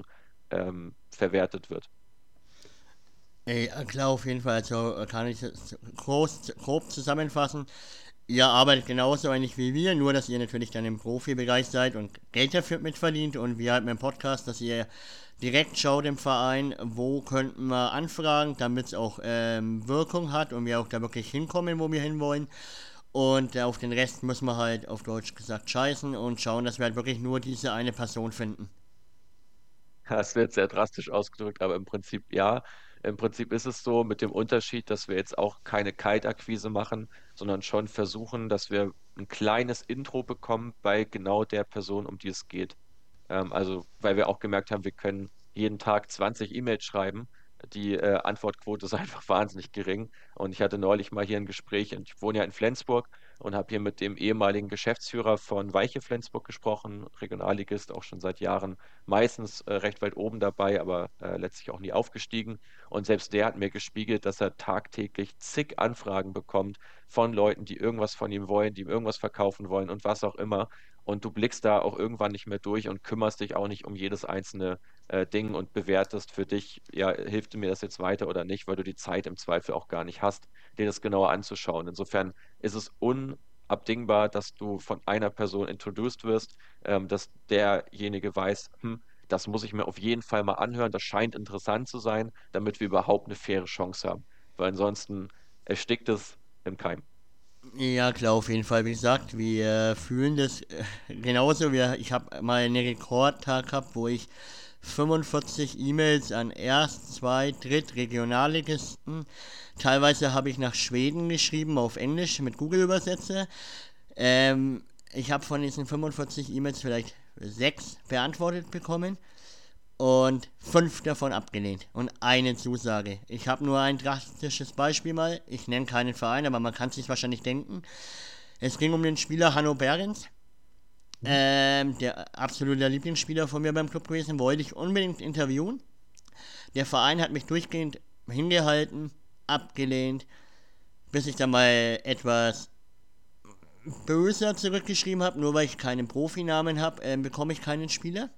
verwertet wird. Ey, klar, auf jeden Fall. Also kann ich es grob zusammenfassen. Ihr arbeitet genauso eigentlich wie wir, nur dass ihr natürlich dann im Profibereich seid und Geld dafür mitverdient und wir halt mit dem Podcast, dass ihr direkt schaut im Verein, wo könnten wir anfragen, damit es auch Wirkung hat und wir auch da wirklich hinkommen, wo wir hinwollen. Und auf den Rest muss man halt auf Deutsch gesagt scheißen und schauen, dass wir halt wirklich nur diese eine Person finden. Das wird sehr drastisch ausgedrückt, aber im Prinzip ja. Im Prinzip ist es so mit dem Unterschied, dass wir jetzt auch keine Kaltakquise machen, sondern schon versuchen, dass wir ein kleines Intro bekommen bei genau der Person, um die es geht. Also, weil wir auch gemerkt haben, wir können jeden Tag 20 E-Mails schreiben. Die Antwortquote ist einfach wahnsinnig gering. Und ich hatte neulich mal hier ein Gespräch, und ich wohne ja in Flensburg und habe hier mit dem ehemaligen Geschäftsführer von Weiche Flensburg gesprochen, Regionalligist, auch schon seit Jahren, meistens recht weit oben dabei, aber letztlich auch nie aufgestiegen. Und selbst der hat mir gespiegelt, dass er tagtäglich zig Anfragen bekommt von Leuten, die irgendwas von ihm wollen, die ihm irgendwas verkaufen wollen und was auch immer. Und du blickst da auch irgendwann nicht mehr durch und kümmerst dich auch nicht um jedes einzelne Ding und bewertest für dich, ja, hilft mir das jetzt weiter oder nicht, weil du die Zeit im Zweifel auch gar nicht hast, dir das genauer anzuschauen. Insofern ist es unabdingbar, dass du von einer Person introduced wirst, dass derjenige weiß, das muss ich mir auf jeden Fall mal anhören, das scheint interessant zu sein, damit wir überhaupt eine faire Chance haben. Weil ansonsten erstickt es im Keim. Ja, klar, auf jeden Fall. Wie gesagt, wir fühlen das genauso. Ich habe mal einen Rekordtag gehabt, wo ich 45 E-Mails an Erst-, Zweit-, Dritt-, Regionalligisten. Teilweise habe ich nach Schweden geschrieben, auf Englisch mit Google-Übersetzer. Ich habe von diesen 45 E-Mails vielleicht 6 beantwortet bekommen und 5 davon abgelehnt und eine Zusage. Ich habe nur ein drastisches Beispiel mal. Ich nenne keinen Verein, aber man kann es sich wahrscheinlich denken. Es ging um den Spieler Hanno Behrens. Der absolute Lieblingsspieler von mir beim Club gewesen, wollte ich unbedingt interviewen. Der Verein hat mich durchgehend hingehalten, abgelehnt, bis ich dann mal etwas böser zurückgeschrieben habe, nur weil ich keinen Profinamen habe, bekomme ich keinen Spieler.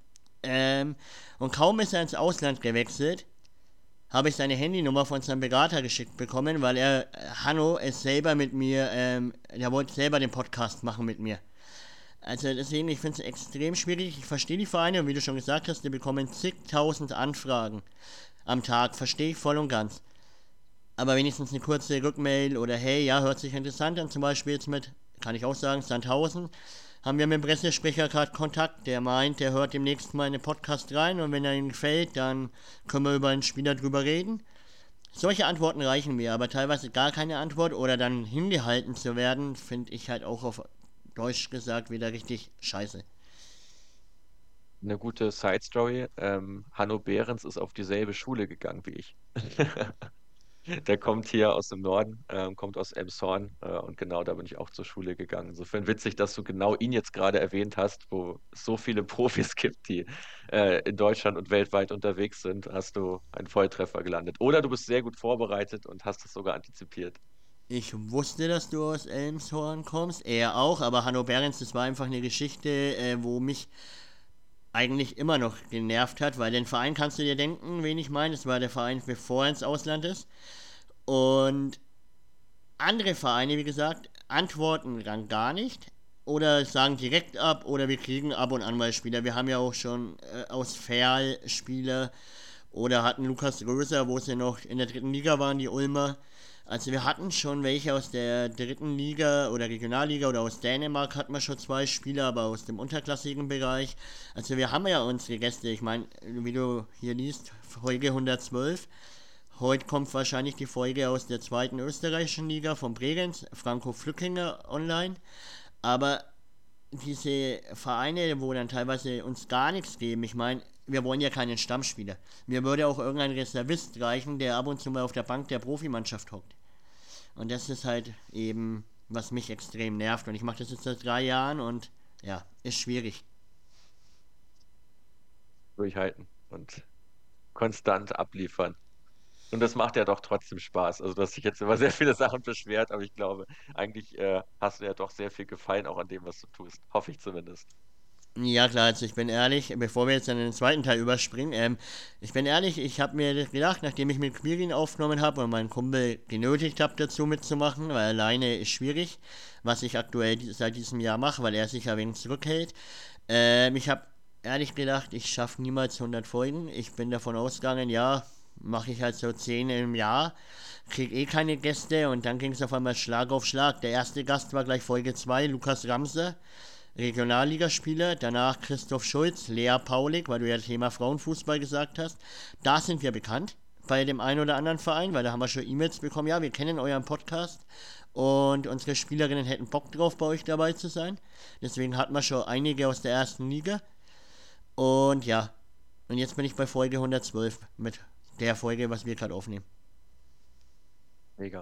Und kaum ist er ins Ausland gewechselt, habe ich seine Handynummer von seinem Berater geschickt bekommen, weil Hanno es selber mit mir, er wollte selber den Podcast machen mit mir. Also deswegen, ich finde es extrem schwierig. Ich verstehe die Vereine und wie du schon gesagt hast, die bekommen zigtausend Anfragen am Tag. Verstehe ich voll und ganz. Aber wenigstens eine kurze Rückmail oder hey, ja, hört sich interessant an. Zum Beispiel jetzt mit, kann ich auch sagen, Sandhausen. Haben wir mit dem Pressesprecher gerade Kontakt. Der meint, der hört demnächst mal in den Podcast rein und wenn er ihm gefällt, dann können wir über einen Spieler drüber reden. Solche Antworten reichen mir, aber teilweise gar keine Antwort oder dann hingehalten zu werden, finde ich halt auch auf Deutsch gesagt wieder richtig scheiße. Eine gute Side-Story. Hanno Behrens ist auf dieselbe Schule gegangen wie ich. Der kommt hier aus dem Norden, kommt aus Elmshorn und genau da bin ich auch zur Schule gegangen. Insofern witzig, dass du genau ihn jetzt gerade erwähnt hast, wo es so viele Profis gibt, die in Deutschland und weltweit unterwegs sind, hast du einen Volltreffer gelandet. Oder du bist sehr gut vorbereitet und hast es sogar antizipiert. Ich wusste, dass du aus Elmshorn kommst, er auch, aber Hanno Behrens, das war einfach eine Geschichte, wo mich eigentlich immer noch genervt hat, weil den Verein kannst du dir denken, wen ich meine, das war der Verein, bevor er ins Ausland ist. Und andere Vereine, wie gesagt, antworten dann gar nicht oder sagen direkt ab oder wir kriegen ab und an mal Spieler. Wir haben ja auch schon aus Verl Spieler oder hatten Lukas Röser, wo sie noch in der dritten Liga waren, die Ulmer. Also wir hatten schon welche aus der dritten Liga oder Regionalliga oder aus Dänemark hatten wir schon 2 Spieler, aber aus dem unterklassigen Bereich. Also wir haben ja unsere Gäste, ich meine, wie du hier liest, Folge 112. Heute kommt wahrscheinlich die Folge aus der zweiten österreichischen Liga von Bregenz, Franco Flückinger online. Aber diese Vereine, wo dann teilweise uns gar nichts geben, ich meine, wir wollen ja keinen Stammspieler. Mir würde auch irgendein Reservist reichen, der ab und zu mal auf der Bank der Profimannschaft hockt. Und das ist halt eben, was mich extrem nervt. Und ich mache das jetzt seit 3 Jahren und ja, ist schwierig. Durchhalten und konstant abliefern. Und das macht ja doch trotzdem Spaß. Also du hast dich jetzt über sehr viele Sachen beschwert, aber ich glaube, eigentlich hast du ja doch sehr viel Gefallen auch an dem, was du tust. Hoffe ich zumindest. Ja klar, also ich bin ehrlich, bevor wir jetzt in den zweiten Teil überspringen, ich bin ehrlich, ich habe mir gedacht, nachdem ich mit Quirin aufgenommen habe und meinen Kumpel genötigt habe dazu mitzumachen, weil alleine ist schwierig, was ich aktuell seit diesem Jahr mache, weil er sich ein wenig zurückhält. Ich habe ehrlich gedacht, ich schaffe niemals 100 Folgen. Ich bin davon ausgegangen, ja, mache ich halt so 10 im Jahr, krieg eh keine Gäste und dann ging es auf einmal Schlag auf Schlag. Der erste Gast war gleich Folge 2, Lukas Ramse, Regionalligaspieler, danach Christoph Schulz, Lea Paulik, weil du ja Thema Frauenfußball gesagt hast. Da sind wir bekannt bei dem einen oder anderen Verein, weil da haben wir schon E-Mails bekommen, ja, wir kennen euren Podcast und unsere Spielerinnen hätten Bock drauf, bei euch dabei zu sein. Deswegen hatten wir schon einige aus der ersten Liga. Und ja, und jetzt bin ich bei Folge 112 mit der Folge, was wir gerade aufnehmen. Mega.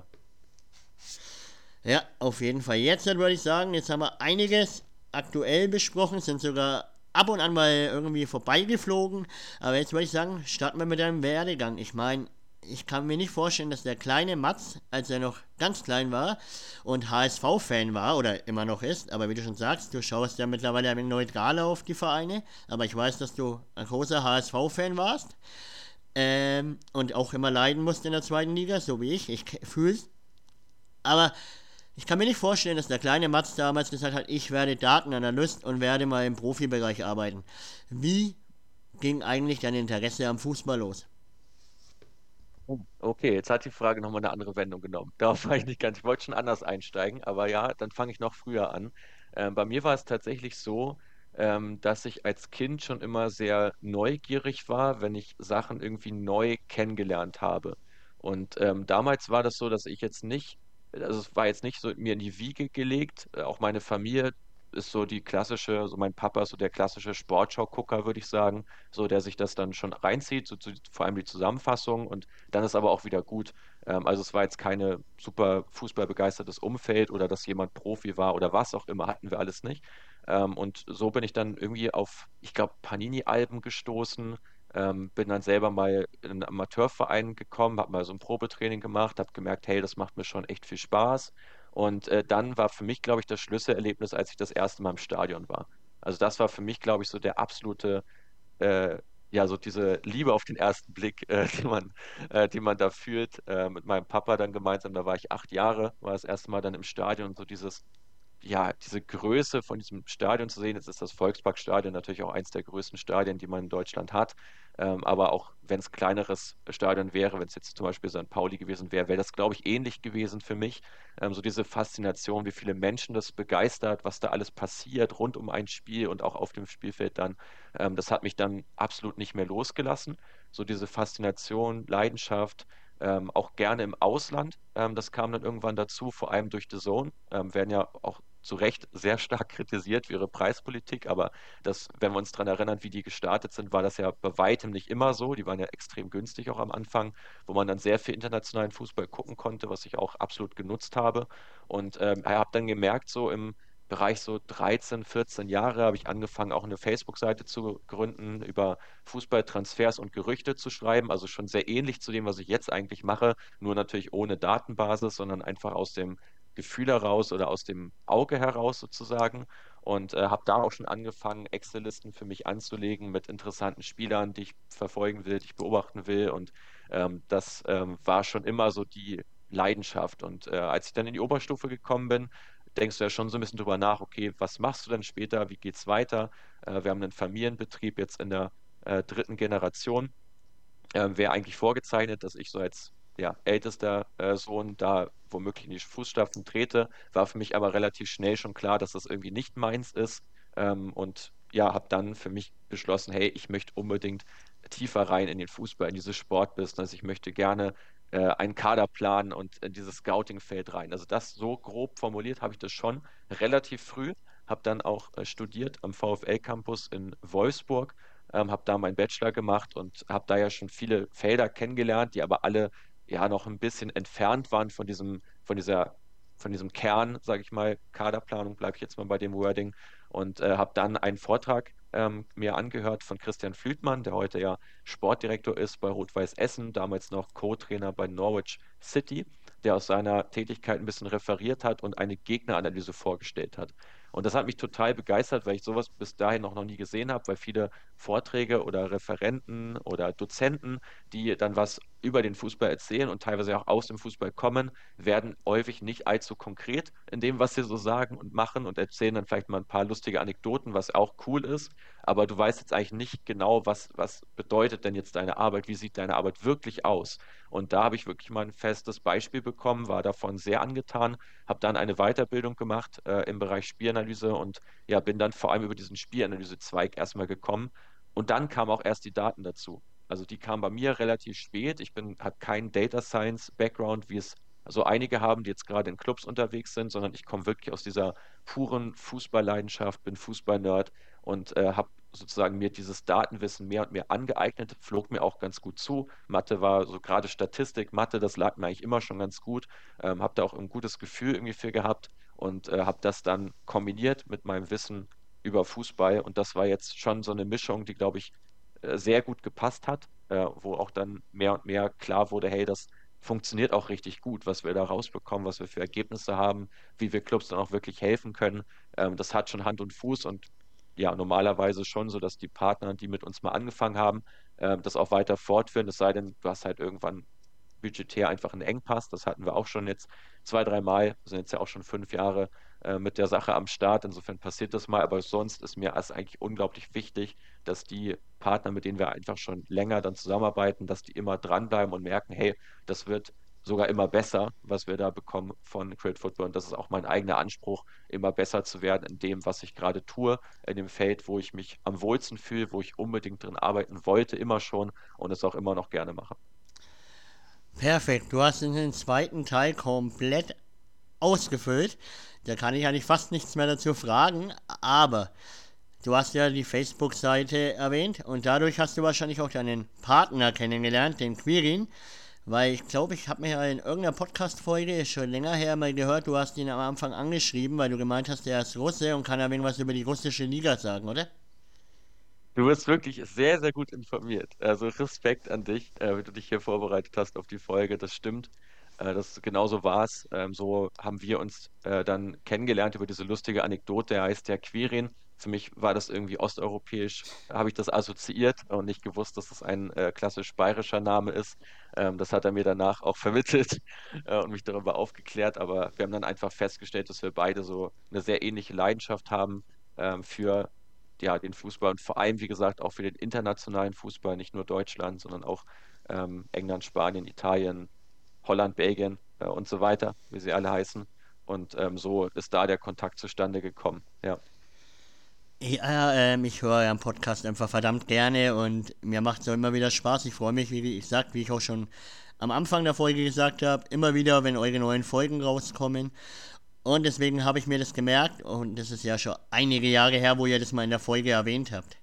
Ja, auf jeden Fall. Jetzt würde ich sagen, jetzt haben wir einiges aktuell besprochen, sind sogar ab und an mal irgendwie vorbeigeflogen. Aber jetzt würde ich sagen, starten wir mit einem Werdegang. Ich meine, ich kann mir nicht vorstellen, dass der kleine Mats, als er noch ganz klein war und HSV-Fan war oder immer noch ist, aber wie du schon sagst, du schaust ja mittlerweile ein neutraler auf die Vereine, aber ich weiß, dass du ein großer HSV-Fan warst und auch immer leiden musst in der zweiten Liga, so wie ich fühle es. Aber ich kann mir nicht vorstellen, dass der kleine Mats damals gesagt hat, ich werde Datenanalyst und werde mal im Profibereich arbeiten. Wie ging eigentlich dein Interesse am Fußball los? Okay, jetzt hat die Frage nochmal eine andere Wendung genommen. Darauf war ich nicht ganz. Ich wollte schon anders einsteigen, aber ja, dann fange ich noch früher an. Bei mir war es tatsächlich so, dass ich als Kind schon immer sehr neugierig war, wenn ich Sachen irgendwie neu kennengelernt habe. Und damals war das so, dass ich jetzt nicht, also es war jetzt nicht so mir in die Wiege gelegt. Auch meine Familie ist so die klassische, so mein Papa ist so der klassische Sportschau-Gucker, würde ich sagen, so der sich das dann schon reinzieht, vor allem die Zusammenfassung und dann ist aber auch wieder gut. Also es war jetzt keine super fußballbegeistertes Umfeld oder dass jemand Profi war oder was auch immer, hatten wir alles nicht. Und so bin ich dann irgendwie auf, ich glaube, Panini-Alben gestoßen, bin dann selber mal in einen Amateurverein gekommen, habe mal so ein Probetraining gemacht, habe gemerkt, hey, das macht mir schon echt viel Spaß. Und dann war für mich, glaube ich, das Schlüsselerlebnis, als ich das erste Mal im Stadion war. Also das war für mich, glaube ich, so der absolute äh, ja, so diese Liebe auf den ersten Blick, die man da fühlt, mit meinem Papa dann gemeinsam, da war ich 8 Jahre, war das erste Mal dann im Stadion und so dieses, ja, diese Größe von diesem Stadion zu sehen. Jetzt ist das Volksparkstadion natürlich auch eins der größten Stadien, die man in Deutschland hat. Aber auch wenn es kleineres Stadion wäre, wenn es jetzt zum Beispiel St. Pauli gewesen wäre, wäre das, glaube ich, ähnlich gewesen für mich. So diese Faszination, wie viele Menschen das begeistert, was da alles passiert rund um ein Spiel und auch auf dem Spielfeld dann. Das hat mich dann absolut nicht mehr losgelassen. So diese Faszination, Leidenschaft, auch gerne im Ausland. Das kam dann irgendwann dazu, vor allem durch The Zone. Werden ja auch zu Recht sehr stark kritisiert für ihre Preispolitik, aber das, wenn wir uns daran erinnern, wie die gestartet sind, war das ja bei weitem nicht immer so. Die waren ja extrem günstig auch am Anfang, wo man dann sehr viel internationalen Fußball gucken konnte, was ich auch absolut genutzt habe. Und habe dann gemerkt, so im Bereich so 13, 14 Jahre habe ich angefangen, auch eine Facebook-Seite zu gründen, über Fußballtransfers und Gerüchte zu schreiben. Also schon sehr ähnlich zu dem, was ich jetzt eigentlich mache, nur natürlich ohne Datenbasis, sondern einfach aus dem Gefühl heraus oder aus dem Auge heraus sozusagen. Und habe da auch schon angefangen, Excel-Listen für mich anzulegen mit interessanten Spielern, die ich verfolgen will, die ich beobachten will. Und das war schon immer so die Leidenschaft. Und als ich dann in die Oberstufe gekommen bin, denkst du ja schon so ein bisschen drüber nach, okay, was machst du denn später, wie geht's weiter? Wir haben einen Familienbetrieb jetzt in der dritten Generation. Wäre eigentlich vorgezeichnet, dass ich so als ja, ältester Sohn da womöglich in die Fußstapfen trete, war für mich aber relativ schnell schon klar, dass das irgendwie nicht meins ist. Und ja, habe dann für mich beschlossen, hey, ich möchte unbedingt tiefer rein in den Fußball, in dieses Sportbusiness. Ich möchte gerne einen Kader planen und in dieses Scouting-Feld rein. Also das so grob formuliert habe ich das schon relativ früh. Habe dann auch studiert am VfL-Campus in Wolfsburg, habe da meinen Bachelor gemacht und habe da ja schon viele Felder kennengelernt, die aber alle ja noch ein bisschen entfernt waren von diesem Kern, sage ich mal, Kaderplanung, bleibe ich jetzt mal bei dem Wording und habe dann einen Vortrag mir angehört von Christian Flütmann, der heute ja Sportdirektor ist bei Rot-Weiß Essen, damals noch Co-Trainer bei Norwich City, der aus seiner Tätigkeit ein bisschen referiert hat und eine Gegneranalyse vorgestellt hat. Und das hat mich total begeistert, weil ich sowas bis dahin noch nie gesehen habe, weil viele Vorträge oder Referenten oder Dozenten, die dann was über den Fußball erzählen und teilweise auch aus dem Fußball kommen, werden häufig nicht allzu konkret in dem, was sie so sagen und machen und erzählen dann vielleicht mal ein paar lustige Anekdoten, was auch cool ist. Aber du weißt jetzt eigentlich nicht genau, was bedeutet denn jetzt deine Arbeit, wie sieht deine Arbeit wirklich aus. Und da habe ich wirklich mal ein festes Beispiel bekommen, war davon sehr angetan, habe dann eine Weiterbildung gemacht im Bereich Spielanalyse und ja, bin dann vor allem über diesen Spielanalyse-Zweig erstmal gekommen. Und dann kamen auch erst die Daten dazu. Also die kamen bei mir relativ spät. Habe keinen Data Science Background, wie es so einige haben, die jetzt gerade in Clubs unterwegs sind, sondern ich komme wirklich aus dieser puren Fußballleidenschaft, bin Fußballnerd und habe sozusagen mir dieses Datenwissen mehr und mehr angeeignet, flog mir auch ganz gut zu. Mathe war so gerade Statistik, Mathe, das lag mir eigentlich immer schon ganz gut. Habe da auch ein gutes Gefühl irgendwie für gehabt und habe das dann kombiniert mit meinem Wissen über Fußball. Und das war jetzt schon so eine Mischung, die, glaube ich, sehr gut gepasst hat, wo auch dann mehr und mehr klar wurde, hey, das funktioniert auch richtig gut, was wir da rausbekommen, was wir für Ergebnisse haben, wie wir Clubs dann auch wirklich helfen können. Das hat schon Hand und Fuß und ja, normalerweise schon so, dass die Partner, die mit uns mal angefangen haben, das auch weiter fortführen, es sei denn, du hast halt irgendwann budgetär einfach einen Engpass. Das hatten wir auch schon jetzt 2, 3 Mal. Wir sind jetzt ja auch schon 5 Jahre mit der Sache am Start. Insofern passiert das mal. Aber sonst ist mir es eigentlich unglaublich wichtig, dass die Partner, mit denen wir einfach schon länger dann zusammenarbeiten, dass die immer dranbleiben und merken, hey, das wird sogar immer besser, was wir da bekommen von Create Football. Und das ist auch mein eigener Anspruch, immer besser zu werden in dem, was ich gerade tue, in dem Feld, wo ich mich am wohlsten fühle, wo ich unbedingt drin arbeiten wollte, immer schon und es auch immer noch gerne mache. Perfekt, du hast den zweiten Teil komplett ausgefüllt. Da kann ich eigentlich fast nichts mehr dazu fragen, aber du hast ja die Facebook-Seite erwähnt und dadurch hast du wahrscheinlich auch deinen Partner kennengelernt, den Quirin, weil ich glaube, ich habe mich ja in irgendeiner Podcast-Folge, ist schon länger her, mal gehört, du hast ihn am Anfang angeschrieben, weil du gemeint hast, er ist Russe und kann ja irgendwas über die russische Liga sagen, oder? Du wirst wirklich sehr, sehr gut informiert. Also Respekt an dich, wie du dich hier vorbereitet hast auf die Folge. Das stimmt. Genauso war es. So haben wir uns dann kennengelernt über diese lustige Anekdote. Er heißt ja Quirin. Für mich war das irgendwie osteuropäisch, habe ich das assoziiert und nicht gewusst, dass das ein klassisch bayerischer Name ist. Das hat er mir danach auch vermittelt und mich darüber aufgeklärt. Aber wir haben dann einfach festgestellt, dass wir beide so eine sehr ähnliche Leidenschaft haben für ja, den Fußball und vor allem, wie gesagt, auch für den internationalen Fußball, nicht nur Deutschland, sondern auch England, Spanien, Italien, Holland, Belgien und so weiter, wie sie alle heißen. Und so ist da der Kontakt zustande gekommen. Ja. Ja, ich höre ja einen Podcast einfach verdammt gerne und mir macht es auch immer wieder Spaß. Ich freue mich, wie ich auch schon am Anfang der Folge gesagt habe, immer wieder, wenn eure neuen Folgen rauskommen. Und deswegen habe ich mir das gemerkt und das ist ja schon einige Jahre her, wo ihr das mal in der Folge erwähnt habt.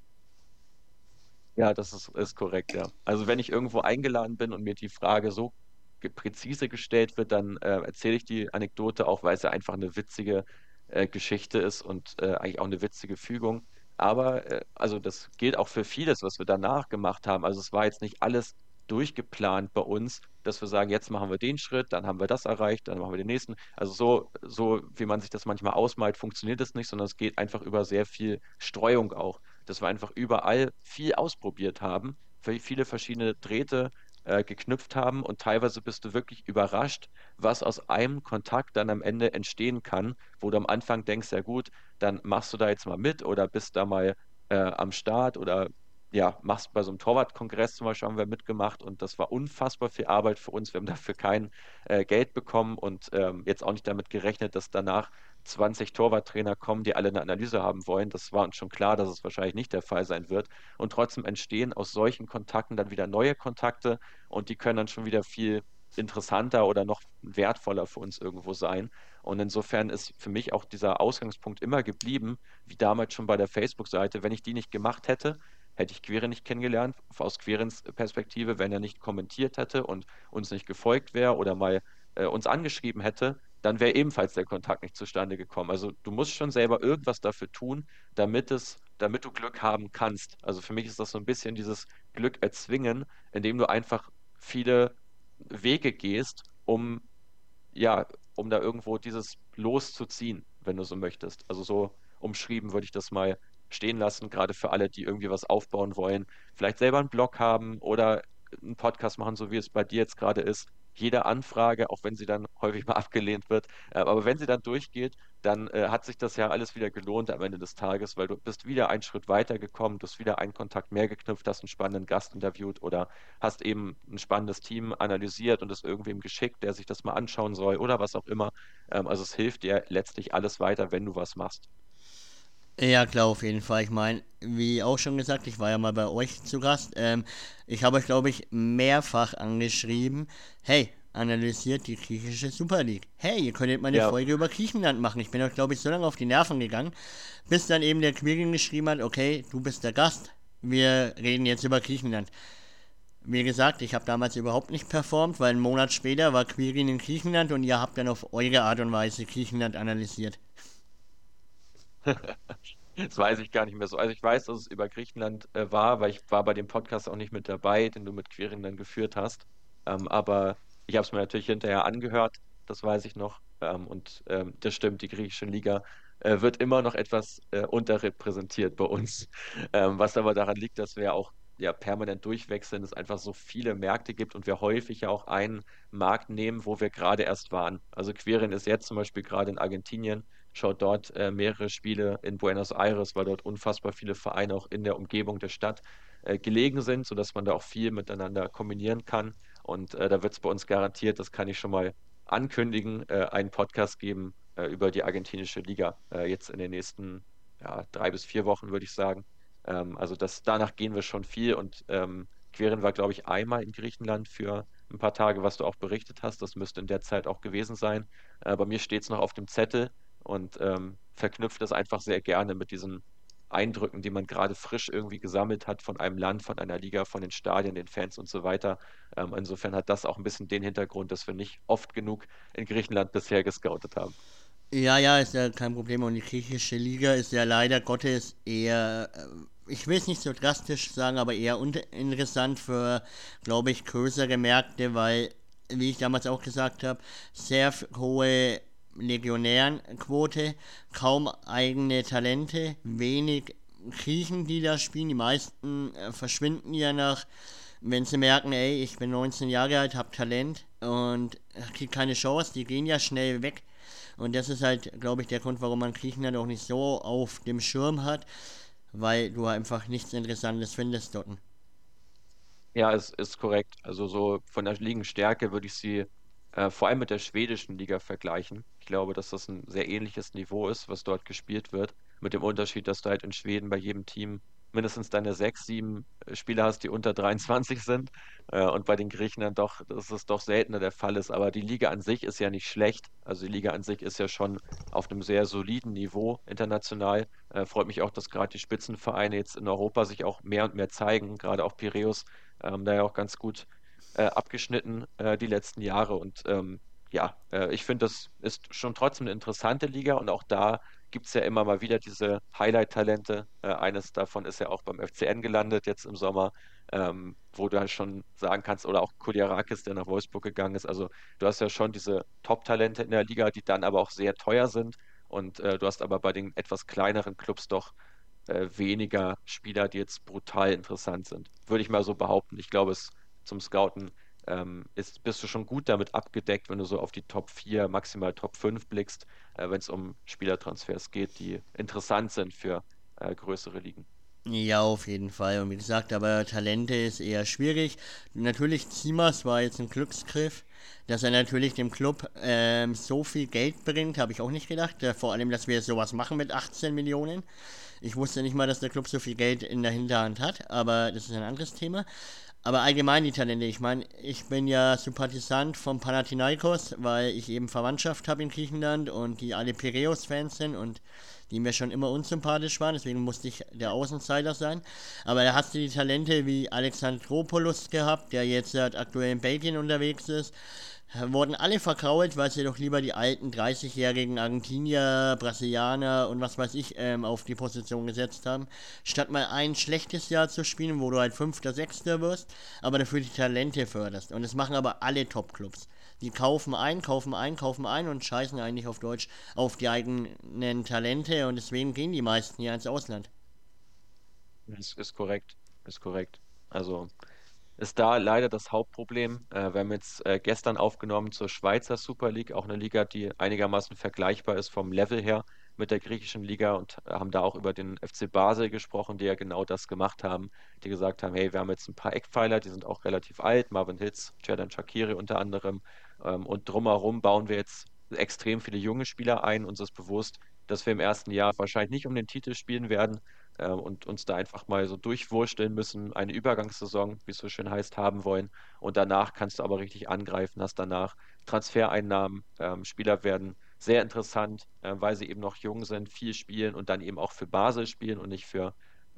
Ja, ist korrekt, ja. Also wenn ich irgendwo eingeladen bin und mir die Frage so präzise gestellt wird, dann erzähle ich die Anekdote auch, weil es ja einfach eine witzige Geschichte ist und eigentlich auch eine witzige Fügung. Aber also das gilt auch für vieles, was wir danach gemacht haben. Also es war jetzt nicht alles durchgeplant bei uns, dass wir sagen, jetzt machen wir den Schritt, dann haben wir das erreicht, dann machen wir den nächsten. Also so wie man sich das manchmal ausmalt, funktioniert das nicht, sondern es geht einfach über sehr viel Streuung auch, dass wir einfach überall viel ausprobiert haben, viele verschiedene Drähte geknüpft haben und teilweise bist du wirklich überrascht, was aus einem Kontakt dann am Ende entstehen kann, wo du am Anfang denkst, ja gut, dann machst du da jetzt mal mit oder bist da mal am Start oder ja, machst bei so einem Torwartkongress zum Beispiel haben wir mitgemacht und das war unfassbar viel Arbeit für uns. Wir haben dafür kein Geld bekommen und jetzt auch nicht damit gerechnet, dass danach 20 Torwarttrainer kommen, die alle eine Analyse haben wollen. Das war uns schon klar, dass es wahrscheinlich nicht der Fall sein wird. Und trotzdem entstehen aus solchen Kontakten dann wieder neue Kontakte und die können dann schon wieder viel interessanter oder noch wertvoller für uns irgendwo sein. Und insofern ist für mich auch dieser Ausgangspunkt immer geblieben, wie damals schon bei der Facebook-Seite. Wenn ich die nicht gemacht hätte, hätte ich Quere nicht kennengelernt, aus Querens Perspektive, wenn er nicht kommentiert hätte und uns nicht gefolgt wäre oder mal uns angeschrieben hätte, dann wäre ebenfalls der Kontakt nicht zustande gekommen. Also du musst schon selber irgendwas dafür tun, damit du Glück haben kannst. Also für mich ist das so ein bisschen dieses Glück erzwingen, indem du einfach viele Wege gehst, ja, um da irgendwo dieses loszuziehen, wenn du so möchtest. Also so umschrieben würde ich das mal stehen lassen, gerade für alle, die irgendwie was aufbauen wollen, vielleicht selber einen Blog haben oder einen Podcast machen, so wie es bei dir jetzt gerade ist, jede Anfrage, auch wenn sie dann häufig mal abgelehnt wird, aber wenn sie dann durchgeht, dann hat sich das ja alles wieder gelohnt am Ende des Tages, weil du bist wieder einen Schritt weiter gekommen, du hast wieder einen Kontakt mehr geknüpft, hast einen spannenden Gast interviewt oder hast eben ein spannendes Team analysiert und es irgendwem geschickt, der sich das mal anschauen soll oder was auch immer. Also es hilft dir letztlich alles weiter, wenn du was machst. Ja, klar, auf jeden Fall. Ich meine, wie auch schon gesagt, ich war ja mal bei euch zu Gast. Ich habe euch, glaube ich, mehrfach angeschrieben, hey, analysiert die griechische Super League. Hey, ihr könntet mal eine Ja, Folge über Griechenland machen. Ich bin euch, glaube ich, so lange auf die Nerven gegangen, bis dann eben der Quirin geschrieben hat, okay, du bist der Gast, wir reden jetzt über Griechenland. Wie gesagt, ich habe damals überhaupt nicht performt, weil einen Monat später war Quirin in Griechenland und ihr habt dann auf eure Art und Weise Griechenland analysiert. das weiß ich gar nicht mehr so. Also ich weiß, dass es über Griechenland war, weil ich war bei dem Podcast auch nicht mit dabei, den du mit Quirin dann geführt hast. Aber ich habe es mir natürlich hinterher angehört, das weiß ich noch. Und das stimmt, die griechische Liga wird immer noch etwas unterrepräsentiert bei uns. Was aber daran liegt, dass wir auch ja permanent durchwechseln, es einfach so viele Märkte gibt und wir häufig ja auch einen Markt nehmen, wo wir gerade erst waren. Also Quirin ist jetzt zum Beispiel gerade in Argentinien, schaut dort mehrere Spiele in Buenos Aires, weil dort unfassbar viele Vereine auch in der Umgebung der Stadt gelegen sind, sodass man da auch viel miteinander kombinieren kann. Und da wird es bei uns garantiert, das kann ich schon mal ankündigen, einen Podcast geben über die argentinische Liga jetzt in den nächsten 3 bis 4 Wochen, würde ich sagen. Also danach gehen wir schon viel und Queren war, glaube ich, einmal in Griechenland für ein paar Tage, was du auch berichtet hast. Das müsste in der Zeit auch gewesen sein. Bei mir steht es noch auf dem Zettel und verknüpft das einfach sehr gerne mit diesen Eindrücken, die man gerade frisch irgendwie gesammelt hat von einem Land, von einer Liga, von den Stadien, den Fans und so weiter. Insofern hat das auch ein bisschen den Hintergrund, dass wir nicht oft genug in Griechenland bisher gescoutet haben. Ja, ja, ist ja kein Problem. Und die griechische Liga ist ja leider Gottes eher, ich will es nicht so drastisch sagen, aber eher uninteressant für, glaube ich, größere Märkte, weil, wie ich damals auch gesagt habe, sehr hohe Legionärenquote, kaum eigene Talente, wenig Griechen, die da spielen. Die meisten verschwinden ja nach, wenn sie merken, ey, ich bin 19 Jahre alt, hab Talent und krieg keine Chance, die gehen ja schnell weg. Und das ist halt, glaube ich, der Grund, warum man Griechenland auch nicht so auf dem Schirm hat, weil du einfach nichts Interessantes findest dort. Ja, es ist korrekt. Also so von der Ligenstärke würde ich sie vor allem mit der schwedischen Liga vergleichen. Ich glaube, dass das ein sehr ähnliches Niveau ist, was dort gespielt wird. Mit dem Unterschied, dass du halt in Schweden bei jedem Team mindestens deine 6, 7 Spieler hast, die unter 23 sind. Und bei den Griechen dann doch, dass es doch seltener der Fall ist. Aber die Liga an sich ist ja nicht schlecht. Also die Liga an sich ist ja schon auf einem sehr soliden Niveau international. Freut mich auch, dass gerade die Spitzenvereine jetzt in Europa sich auch mehr und mehr zeigen. Gerade auch Piräus da ja auch ganz gut abgeschnitten die letzten Jahre. Und ich finde, das ist schon trotzdem eine interessante Liga und auch da gibt es ja immer mal wieder diese Highlight-Talente. Eines davon ist ja auch beim FCN gelandet jetzt im Sommer, wo du halt schon sagen kannst, oder auch Koliarakis, der nach Wolfsburg gegangen ist. Also du hast ja schon diese Top-Talente in der Liga, die dann aber auch sehr teuer sind. Und du hast aber bei den etwas kleineren Clubs doch weniger Spieler, die jetzt brutal interessant sind. Würde ich mal so behaupten. Ich glaube, es zum Scouten bist du schon gut damit abgedeckt, wenn du so auf die Top 4, maximal Top 5 blickst, wenn es um Spielertransfers geht, die interessant sind für größere Ligen. Ja, auf jeden Fall. Und wie gesagt, aber Talente ist eher schwierig. Natürlich, Zimas war jetzt ein Glücksgriff, dass er natürlich dem Club so viel Geld bringt, habe ich auch nicht gedacht. Vor allem, dass wir sowas machen mit 18 Millionen. Ich wusste nicht mal, dass der Club so viel Geld in der Hinterhand hat, aber das ist ein anderes Thema. Aber allgemein die Talente. Ich meine, ich bin ja Sympathisant vom Panathinaikos, weil ich eben Verwandtschaft habe in Griechenland und die alle Piräus-Fans sind und die mir schon immer unsympathisch waren. Deswegen musste ich der Außenseiter sein. Aber da hast du die Talente wie Alexandropoulos gehabt, der jetzt aktuell in Belgien unterwegs ist. Wurden alle verkrault, weil sie doch lieber die alten 30-jährigen Argentinier, Brasilianer und was weiß ich auf die Position gesetzt haben, statt mal ein schlechtes Jahr zu spielen, wo du halt Fünfter, Sechster wirst, aber dafür die Talente förderst. Und das machen aber alle Top-Clubs. Die kaufen ein, kaufen ein, kaufen ein und scheißen eigentlich auf Deutsch auf die eigenen Talente und deswegen gehen die meisten ja ins Ausland. Das ist korrekt. Ist korrekt. Also. ist da leider das Hauptproblem. Wir haben jetzt gestern aufgenommen zur Schweizer Super League, auch eine Liga, die einigermaßen vergleichbar ist vom Level her mit der griechischen Liga und haben da auch über den FC Basel gesprochen, die ja genau das gemacht haben, die gesagt haben, hey, wir haben jetzt ein paar Eckpfeiler, die sind auch relativ alt, Marvin Hitz, Xherdan Shaqiri unter anderem, und drumherum bauen wir jetzt extrem viele junge Spieler ein. Uns ist bewusst, dass wir im ersten Jahr wahrscheinlich nicht um den Titel spielen werden, und uns da einfach mal so durchwursteln müssen, eine Übergangssaison, wie es so schön heißt, haben wollen. Und danach kannst du aber richtig angreifen, hast danach Transfereinnahmen. Spieler werden sehr interessant, weil sie eben noch jung sind, viel spielen und dann eben auch für Basel spielen und nicht für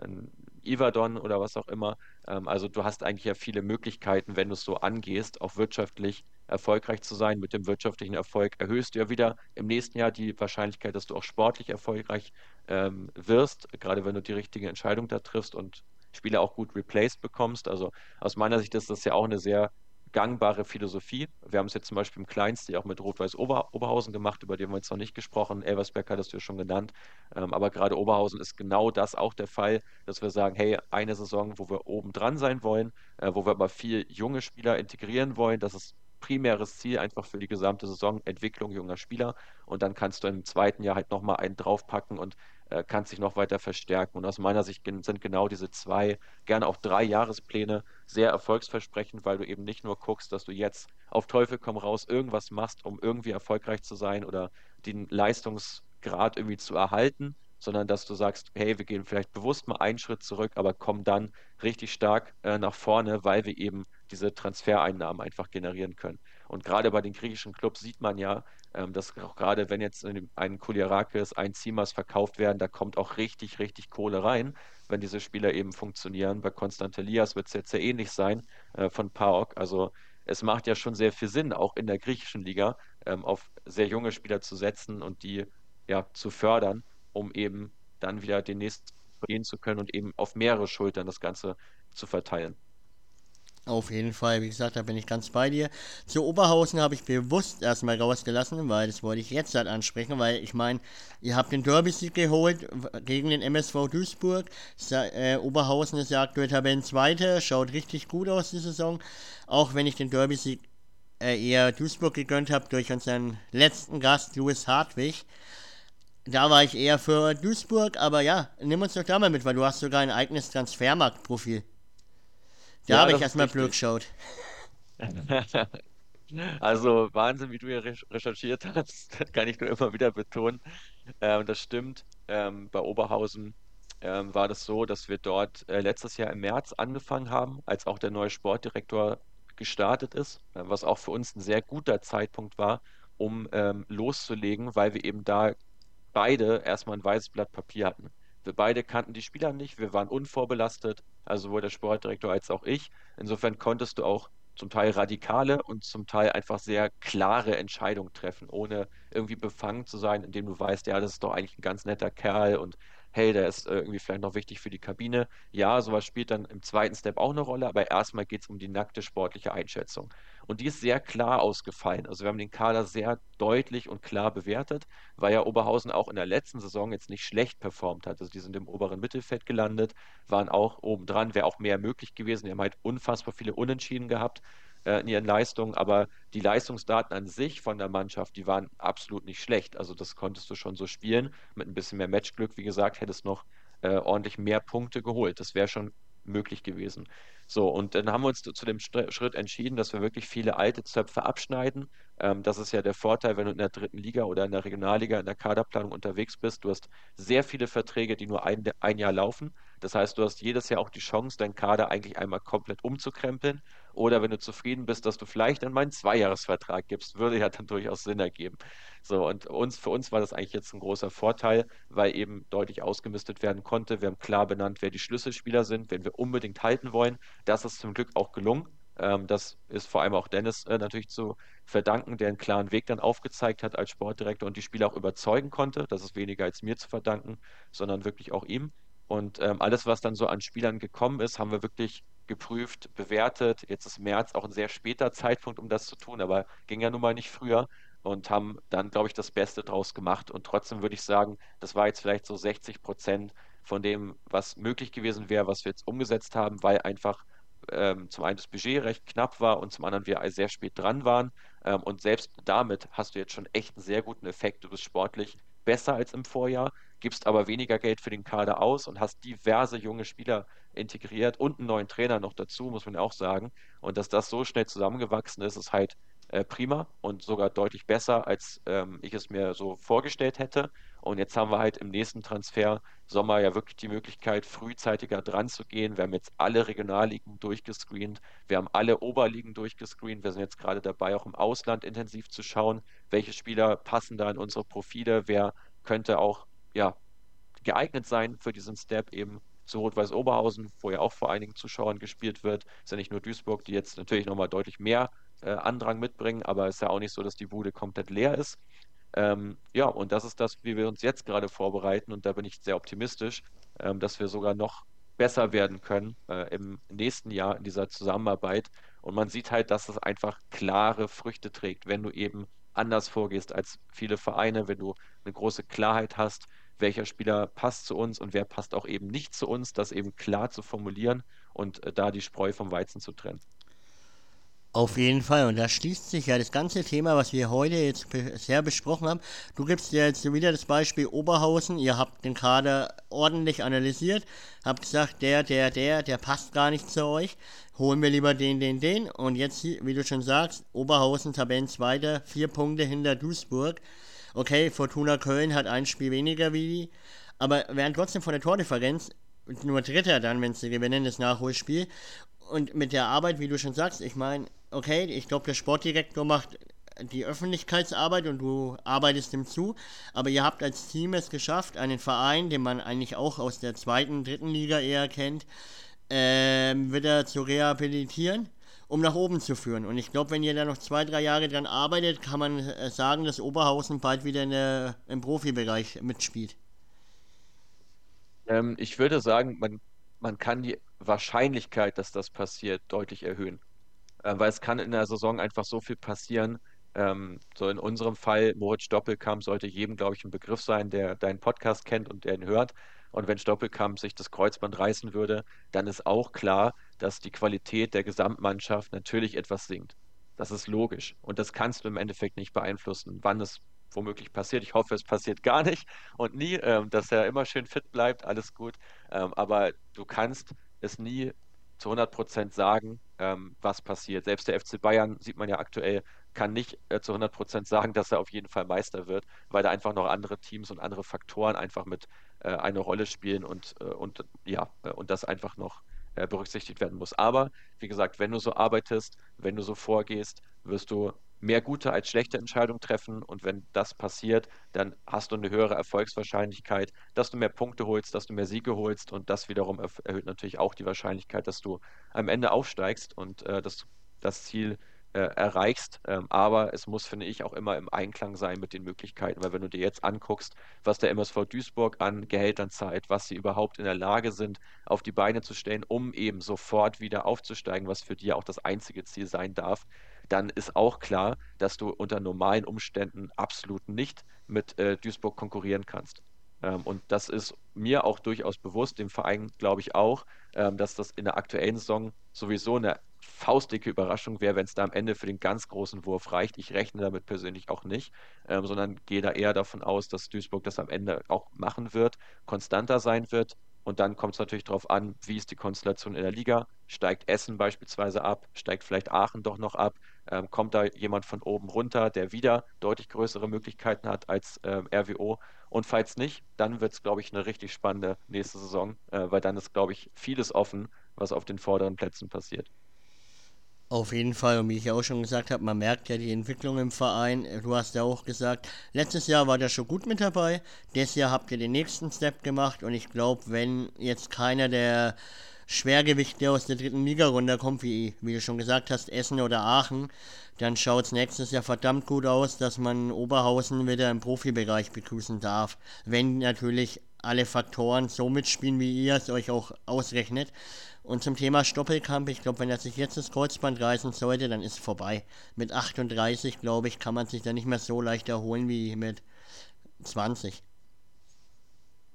Ivadon oder was auch immer. Also du hast eigentlich ja viele Möglichkeiten, wenn du es so angehst, auch wirtschaftlich erfolgreich zu sein. Mit dem wirtschaftlichen Erfolg erhöhst du ja wieder im nächsten Jahr die Wahrscheinlichkeit, dass du auch sportlich erfolgreich wirst, gerade wenn du die richtige Entscheidung da triffst und Spieler auch gut replaced bekommst. Also aus meiner Sicht ist das ja auch eine sehr gangbare Philosophie. Wir haben es jetzt zum Beispiel im Kleinsten auch mit Rot-Weiß Oberhausen gemacht, über den haben wir jetzt noch nicht gesprochen. Elversberg hattest du ja schon genannt. Aber gerade Oberhausen ist genau das auch der Fall, dass wir sagen, hey, eine Saison, wo wir oben dran sein wollen, wo wir aber viel junge Spieler integrieren wollen, das ist primäres Ziel einfach für die gesamte Saison, Entwicklung junger Spieler. Und dann kannst du im zweiten Jahr halt nochmal einen draufpacken und kannst dich noch weiter verstärken. Und aus meiner Sicht sind genau diese 2, gerne auch 3 Jahrespläne sehr erfolgsversprechend, weil du eben nicht nur guckst, dass du jetzt auf Teufel komm raus irgendwas machst, um irgendwie erfolgreich zu sein oder den Leistungsgrad irgendwie zu erhalten, sondern dass du sagst, hey, wir gehen vielleicht bewusst mal einen Schritt zurück, aber kommen dann richtig stark nach vorne, weil wir eben diese Transfereinnahmen einfach generieren können. Und gerade bei den griechischen Clubs sieht man ja, dass auch gerade wenn jetzt ein Kouliarakis, ein Zimas verkauft werden, da kommt auch richtig, richtig Kohle rein, wenn diese Spieler eben funktionieren. Bei Constant Elias wird es jetzt sehr ähnlich sein von PAOK. Also es macht ja schon sehr viel Sinn, auch in der griechischen Liga auf sehr junge Spieler zu setzen und die ja zu fördern, um eben dann wieder den nächsten gehen zu können und eben auf mehrere Schultern das Ganze zu verteilen. Auf jeden Fall, wie gesagt, da bin ich ganz bei dir. Zu Oberhausen habe ich bewusst erstmal rausgelassen, weil das wollte ich jetzt halt ansprechen, weil ich meine, ihr habt den Derby-Sieg geholt gegen den MSV Duisburg. Oberhausen ist ja aktuell Tabellenzweiter, schaut richtig gut aus die Saison. Auch wenn ich den Derby-Sieg eher Duisburg gegönnt habe durch unseren letzten Gast, Louis Hartwig. Da war ich eher für Duisburg, aber ja, nimm uns doch da mal mit, weil du hast sogar ein eigenes Transfermarktprofil. Da Ja, habe ich das ist erstmal Glück richtig. geschaut. Also Wahnsinn, wie du hier recherchiert hast, kann ich nur immer wieder betonen. Das stimmt. Bei Oberhausen war das so, dass wir dort letztes Jahr im März angefangen haben, als auch der neue Sportdirektor gestartet ist, was auch für uns ein sehr guter Zeitpunkt war, um loszulegen, weil wir eben da beide erstmal ein weißes Blatt Papier hatten. Wir beide kannten die Spieler nicht, wir waren unvorbelastet, also sowohl der Sportdirektor als auch ich. Insofern konntest du auch zum Teil radikale und zum Teil einfach sehr klare Entscheidungen treffen, ohne irgendwie befangen zu sein, indem du weißt, ja, das ist doch eigentlich ein ganz netter Kerl und hey, der ist irgendwie vielleicht noch wichtig für die Kabine. Ja, sowas spielt dann im zweiten Step auch eine Rolle, aber erstmal geht es um die nackte sportliche Einschätzung. Und die ist sehr klar ausgefallen. Also wir haben den Kader sehr deutlich und klar bewertet, weil ja Oberhausen auch in der letzten Saison jetzt nicht schlecht performt hat. Also die sind im oberen Mittelfeld gelandet, waren auch oben dran, wäre auch mehr möglich gewesen. Die haben halt unfassbar viele Unentschieden gehabt in ihren Leistungen, aber die Leistungsdaten an sich von der Mannschaft, die waren absolut nicht schlecht. Also das konntest du schon so spielen. Mit ein bisschen mehr Matchglück, wie gesagt, hättest noch ordentlich mehr Punkte geholt. Das wäre schon möglich gewesen. So, und dann haben wir uns zu dem Schritt entschieden, dass wir wirklich viele alte Zöpfe abschneiden. Das ist ja der Vorteil, wenn du in der dritten Liga oder in der Regionalliga in der Kaderplanung unterwegs bist. Du hast sehr viele Verträge, die nur ein Jahr laufen. Das heißt, du hast jedes Jahr auch die Chance, deinen Kader eigentlich einmal komplett umzukrempeln. Oder wenn du zufrieden bist, dass du vielleicht dann mal einen Zweijahresvertrag gibst, würde ja dann durchaus Sinn ergeben. So, und für uns war das eigentlich jetzt ein großer Vorteil, weil eben deutlich ausgemistet werden konnte. Wir haben klar benannt, wer die Schlüsselspieler sind, wen wir unbedingt halten wollen. Das ist zum Glück auch gelungen. Das ist vor allem auch Dennis natürlich zu verdanken, der einen klaren Weg dann aufgezeigt hat als Sportdirektor und die Spieler auch überzeugen konnte. Das ist weniger als mir zu verdanken, sondern wirklich auch ihm. Und alles, was dann so an Spielern gekommen ist, haben wir wirklich geprüft, bewertet. Jetzt ist März auch ein sehr später Zeitpunkt, um das zu tun, aber ging ja nun mal nicht früher und haben dann, glaube ich, das Beste draus gemacht. Und trotzdem würde ich sagen, das war jetzt vielleicht so 60% von dem, was möglich gewesen wäre, was wir jetzt umgesetzt haben, weil einfach zum einen das Budget recht knapp war und zum anderen wir sehr spät dran waren. Und selbst damit hast du jetzt schon echt einen sehr guten Effekt. Du bist sportlich besser als im Vorjahr, gibst aber weniger Geld für den Kader aus und hast diverse junge Spieler integriert und einen neuen Trainer noch dazu, muss man ja auch sagen. Und dass das so schnell zusammengewachsen ist, ist halt prima und sogar deutlich besser, als ich es mir so vorgestellt hätte. Und jetzt haben wir halt im nächsten Transfer Sommer ja wirklich die Möglichkeit, frühzeitiger dran zu gehen. Wir haben jetzt alle Regionalligen durchgescreent, wir haben alle Oberligen durchgescreent. Wir sind jetzt gerade dabei, auch im Ausland intensiv zu schauen, welche Spieler passen da in unsere Profile, wer könnte auch ja, geeignet sein für diesen Step eben zu Rot-Weiß Oberhausen, wo ja auch vor einigen Zuschauern gespielt wird. Ist ja nicht nur Duisburg, die jetzt natürlich nochmal deutlich mehr Andrang mitbringen, aber ist ja auch nicht so, dass die Bude komplett leer ist. Ja, und das ist das, wie wir uns jetzt gerade vorbereiten. Und da bin ich sehr optimistisch, dass wir sogar noch besser werden können im nächsten Jahr in dieser Zusammenarbeit. Und man sieht halt, dass es einfach klare Früchte trägt, wenn du eben anders vorgehst als viele Vereine, wenn du eine große Klarheit hast, welcher Spieler passt zu uns und wer passt auch eben nicht zu uns, das eben klar zu formulieren und da die Spreu vom Weizen zu trennen. Auf jeden Fall. Und da schließt sich ja das ganze Thema, was wir heute jetzt bisher besprochen haben. Du gibst ja jetzt wieder das Beispiel Oberhausen. Ihr habt den Kader ordentlich analysiert, habt gesagt, der passt gar nicht zu euch. Holen wir lieber den. Und jetzt, wie du schon sagst, Oberhausen Tabellenzweiter, 4 Punkte hinter Duisburg. Okay, Fortuna Köln hat ein Spiel weniger wie die, aber wären trotzdem von der Tordifferenz nur Dritter dann, wenn sie gewinnen, das Nachholspiel. Und mit der Arbeit, wie du schon sagst, ich meine, okay, ich glaube, der Sportdirektor macht die Öffentlichkeitsarbeit und du arbeitest ihm zu, aber ihr habt als Team es geschafft, einen Verein, den man eigentlich auch aus der zweiten, dritten Liga eher kennt, wieder zu rehabilitieren, um nach oben zu führen. Und ich glaube, wenn ihr da noch 2, 3 Jahre dran arbeitet, kann man sagen, dass Oberhausen bald wieder im Profibereich mitspielt. Ich würde sagen, man kann die Wahrscheinlichkeit, dass das passiert, deutlich erhöhen. Weil es kann in der Saison einfach so viel passieren. So in unserem Fall, Moritz Stoppelkamp sollte jedem, glaube ich, ein Begriff sein, der deinen Podcast kennt und der ihn hört. Und wenn Stoppelkamp sich das Kreuzband reißen würde, dann ist auch klar, dass die Qualität der Gesamtmannschaft natürlich etwas sinkt. Das ist logisch. Und das kannst du im Endeffekt nicht beeinflussen, wann es womöglich passiert. Ich hoffe, es passiert gar nicht und nie, dass er immer schön fit bleibt, alles gut. Aber du kannst es nie zu 100% sagen, was passiert. Selbst der FC Bayern, sieht man ja aktuell, kann nicht zu 100% sagen, dass er auf jeden Fall Meister wird, weil da einfach noch andere Teams und andere Faktoren einfach mit eine Rolle spielen und das einfach noch berücksichtigt werden muss. Aber wie gesagt, wenn du so arbeitest, wenn du so vorgehst, wirst du mehr gute als schlechte Entscheidungen treffen. Und wenn das passiert, dann hast du eine höhere Erfolgswahrscheinlichkeit, dass du mehr Punkte holst, dass du mehr Siege holst. Und das wiederum erhöht natürlich auch die Wahrscheinlichkeit, dass du am Ende aufsteigst und dass du das Ziel erreichst. Aber es muss, finde ich, auch immer im Einklang sein mit den Möglichkeiten. Weil wenn du dir jetzt anguckst, was der MSV Duisburg an Gehältern zahlt, was sie überhaupt in der Lage sind, auf die Beine zu stellen, um eben sofort wieder aufzusteigen, was für die ja auch das einzige Ziel sein darf, dann ist auch klar, dass du unter normalen Umständen absolut nicht mit Duisburg konkurrieren kannst. Und das ist mir auch durchaus bewusst, dem Verein glaube ich auch, dass das in der aktuellen Saison sowieso eine faustdicke Überraschung wäre, wenn es da am Ende für den ganz großen Wurf reicht. Ich rechne damit persönlich auch nicht, sondern gehe da eher davon aus, dass Duisburg das am Ende auch machen wird, konstanter sein wird. Und dann kommt es natürlich darauf an, wie ist die Konstellation in der Liga? Steigt Essen beispielsweise ab? Steigt vielleicht Aachen doch noch ab? Kommt da jemand von oben runter, der wieder deutlich größere Möglichkeiten hat als RWO? Und falls nicht, dann wird es, glaube ich, eine richtig spannende nächste Saison, weil dann ist, glaube ich, vieles offen, was auf den vorderen Plätzen passiert. Auf jeden Fall, und wie ich ja auch schon gesagt habe, man merkt ja die Entwicklung im Verein. Du hast ja auch gesagt, letztes Jahr war der schon gut mit dabei, dieses Jahr habt ihr den nächsten Step gemacht und ich glaube, wenn jetzt keiner der Schwergewichte aus der dritten Liga runterkommt, wie du schon gesagt hast, Essen oder Aachen, dann schaut es nächstes Jahr verdammt gut aus, dass man Oberhausen wieder im Profibereich begrüßen darf. Wenn natürlich alle Faktoren so mitspielen, wie ihr es euch auch ausrechnet. Und zum Thema Stoppelkamp, ich glaube, wenn er sich jetzt das Kreuzband reißen sollte, dann ist es vorbei. Mit 38, glaube ich, kann man sich da nicht mehr so leicht erholen wie mit 20.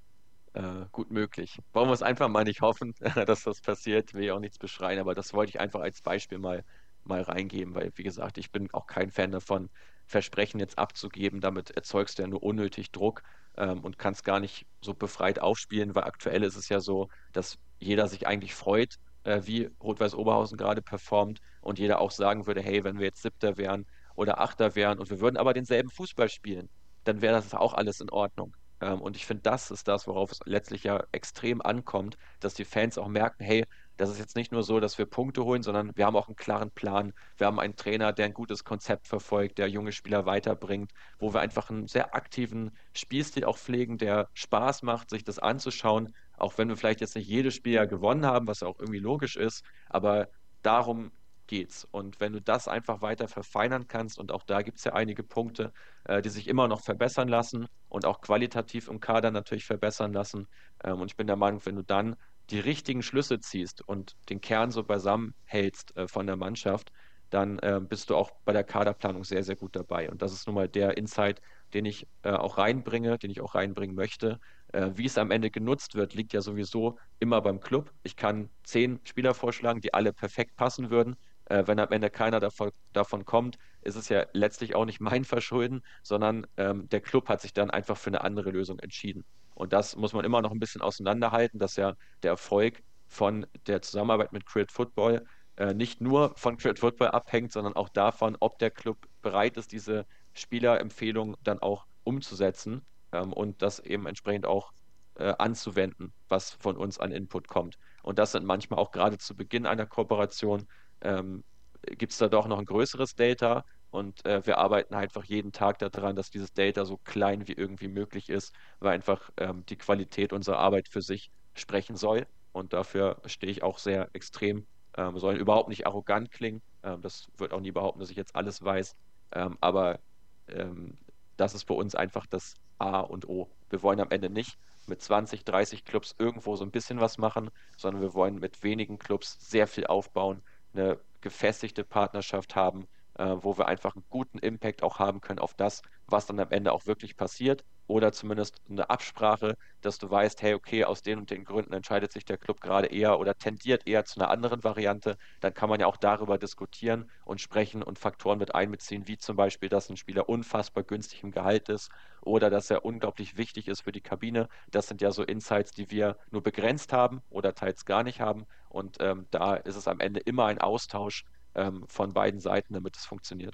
gut möglich. Wollen wir es einfach mal nicht hoffen, dass das passiert, will ich auch nichts beschreien, aber das wollte ich einfach als Beispiel mal reingeben, weil, wie gesagt, ich bin auch kein Fan davon, Versprechen jetzt abzugeben. Damit erzeugst du ja nur unnötig Druck und kannst gar nicht so befreit aufspielen, weil aktuell ist es ja so, dass jeder sich eigentlich freut, wie Rot-Weiß Oberhausen gerade performt und jeder auch sagen würde, hey, wenn wir jetzt Siebter wären oder Achter wären und wir würden aber denselben Fußball spielen, dann wäre das auch alles in Ordnung. Und ich finde, das ist das, worauf es letztlich ja extrem ankommt, dass die Fans auch merken, hey, das ist jetzt nicht nur so, dass wir Punkte holen, sondern wir haben auch einen klaren Plan. Wir haben einen Trainer, der ein gutes Konzept verfolgt, der junge Spieler weiterbringt, wo wir einfach einen sehr aktiven Spielstil auch pflegen, der Spaß macht, sich das anzuschauen, auch wenn wir vielleicht jetzt nicht jedes Spiel ja gewonnen haben, was ja auch irgendwie logisch ist, aber darum geht's. Und wenn du das einfach weiter verfeinern kannst, und auch da gibt es ja einige Punkte, die sich immer noch verbessern lassen und auch qualitativ im Kader natürlich verbessern lassen. Und ich bin der Meinung, wenn du dann die richtigen Schlüsse ziehst und den Kern so beisammen hältst von der Mannschaft, dann bist du auch bei der Kaderplanung sehr, sehr gut dabei. Und das ist nun mal der Insight, den ich auch reinbringe, den ich auch reinbringen möchte. Wie es am Ende genutzt wird, liegt ja sowieso immer beim Club. Ich kann 10 Spieler vorschlagen, die alle perfekt passen würden. Wenn am Ende keiner davon kommt, ist es ja letztlich auch nicht mein Verschulden, sondern der Club hat sich dann einfach für eine andere Lösung entschieden. Und das muss man immer noch ein bisschen auseinanderhalten, dass ja der Erfolg von der Zusammenarbeit mit Create Football nicht nur von Create Football abhängt, sondern auch davon, ob der Club bereit ist, diese Spielerempfehlung dann auch umzusetzen und das eben entsprechend auch anzuwenden, was von uns an Input kommt. Und das sind manchmal auch gerade zu Beginn einer Kooperation, ähm, gibt es da doch noch ein größeres Data und wir arbeiten halt einfach jeden Tag daran, dass dieses Data so klein wie irgendwie möglich ist, weil einfach die Qualität unserer Arbeit für sich sprechen soll. Und dafür stehe ich auch sehr extrem. Soll überhaupt nicht arrogant klingen. Das wird auch nie behaupten, dass ich jetzt alles weiß. Aber ähm, das ist bei uns einfach das A und O. Wir wollen am Ende nicht mit 20, 30 Clubs irgendwo so ein bisschen was machen, sondern wir wollen mit wenigen Clubs sehr viel aufbauen, eine gefestigte Partnerschaft haben, wo wir einfach einen guten Impact auch haben können auf das, was dann am Ende auch wirklich passiert. Oder zumindest eine Absprache, dass du weißt, hey, okay, aus den und den Gründen entscheidet sich der Club gerade eher oder tendiert eher zu einer anderen Variante. Dann kann man ja auch darüber diskutieren und sprechen und Faktoren mit einbeziehen, wie zum Beispiel, dass ein Spieler unfassbar günstig im Gehalt ist oder dass er unglaublich wichtig ist für die Kabine. Das sind ja so Insights, die wir nur begrenzt haben oder teils gar nicht haben. Und da ist es am Ende immer ein Austausch von beiden Seiten, damit es funktioniert.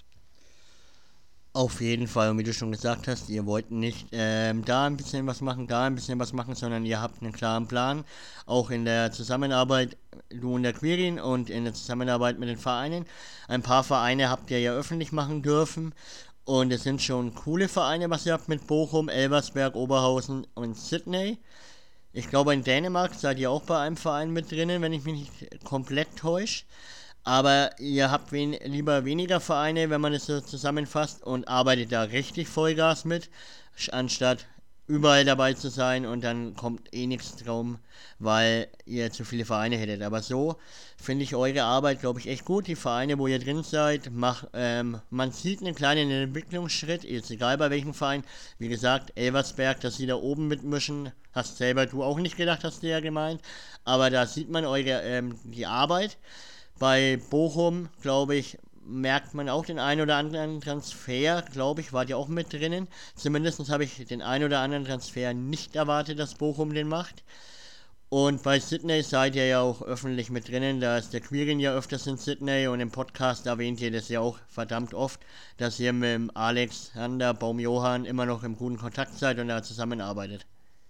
Auf jeden Fall, und wie du schon gesagt hast, ihr wollt nicht da ein bisschen was machen, da ein bisschen was machen, sondern ihr habt einen klaren Plan, auch in der Zusammenarbeit, du und der Quirin und in der Zusammenarbeit mit den Vereinen. Ein paar Vereine habt ihr ja öffentlich machen dürfen und es sind schon coole Vereine, was ihr habt mit Bochum, Elversberg, Oberhausen und Sydney. Ich glaube, in Dänemark seid ihr auch bei einem Verein mit drinnen, wenn ich mich nicht komplett täusche. Aber ihr habt lieber weniger Vereine, wenn man es so zusammenfasst, und arbeitet da richtig Vollgas mit, anstatt überall dabei zu sein und dann kommt eh nichts drum, weil ihr zu viele Vereine hättet. Aber so finde ich eure Arbeit, glaube ich, echt gut. Die Vereine, wo ihr drin seid, man sieht einen kleinen Entwicklungsschritt, ist egal bei welchem Verein. Wie gesagt, Elversberg, dass sie da oben mitmischen, hast selber du auch nicht gedacht, hast du ja gemeint. Aber da sieht man die Arbeit. Bei Bochum, glaube ich, merkt man auch den einen oder anderen Transfer, glaube ich, wart ihr auch mit drinnen. Zumindest habe ich den einen oder anderen Transfer nicht erwartet, dass Bochum den macht. Und bei Sydney seid ihr ja auch öffentlich mit drinnen, da ist der Quirin ja öfters in Sydney und im Podcast erwähnt ihr das ja auch verdammt oft, dass ihr mit dem Alexander Baum-Johann immer noch im guten Kontakt seid und da zusammenarbeitet.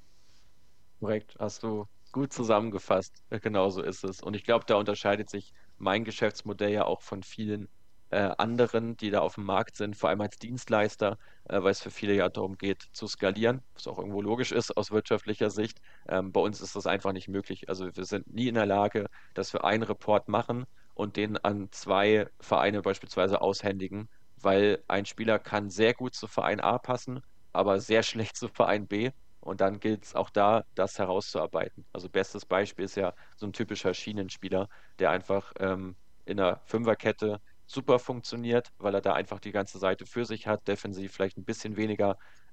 Korrekt, hast du gut zusammengefasst. Genau so ist es. Und ich glaube, da unterscheidet sich mein Geschäftsmodell ja auch von vielen anderen, die da auf dem Markt sind, vor allem als Dienstleister, weil es für viele ja darum geht, zu skalieren, was auch irgendwo logisch ist aus wirtschaftlicher Sicht. Bei uns ist das einfach nicht möglich. Also wir sind nie in der Lage, dass wir einen Report machen und den an 2 Vereine beispielsweise aushändigen, weil ein Spieler kann sehr gut zu Verein A passen, aber sehr schlecht zu Verein B. Und dann gilt es auch da, das herauszuarbeiten. Also bestes Beispiel ist ja so ein typischer Schienenspieler, der einfach in einer Fünferkette super funktioniert, weil er da einfach die ganze Seite für sich hat, defensiv vielleicht ein bisschen weniger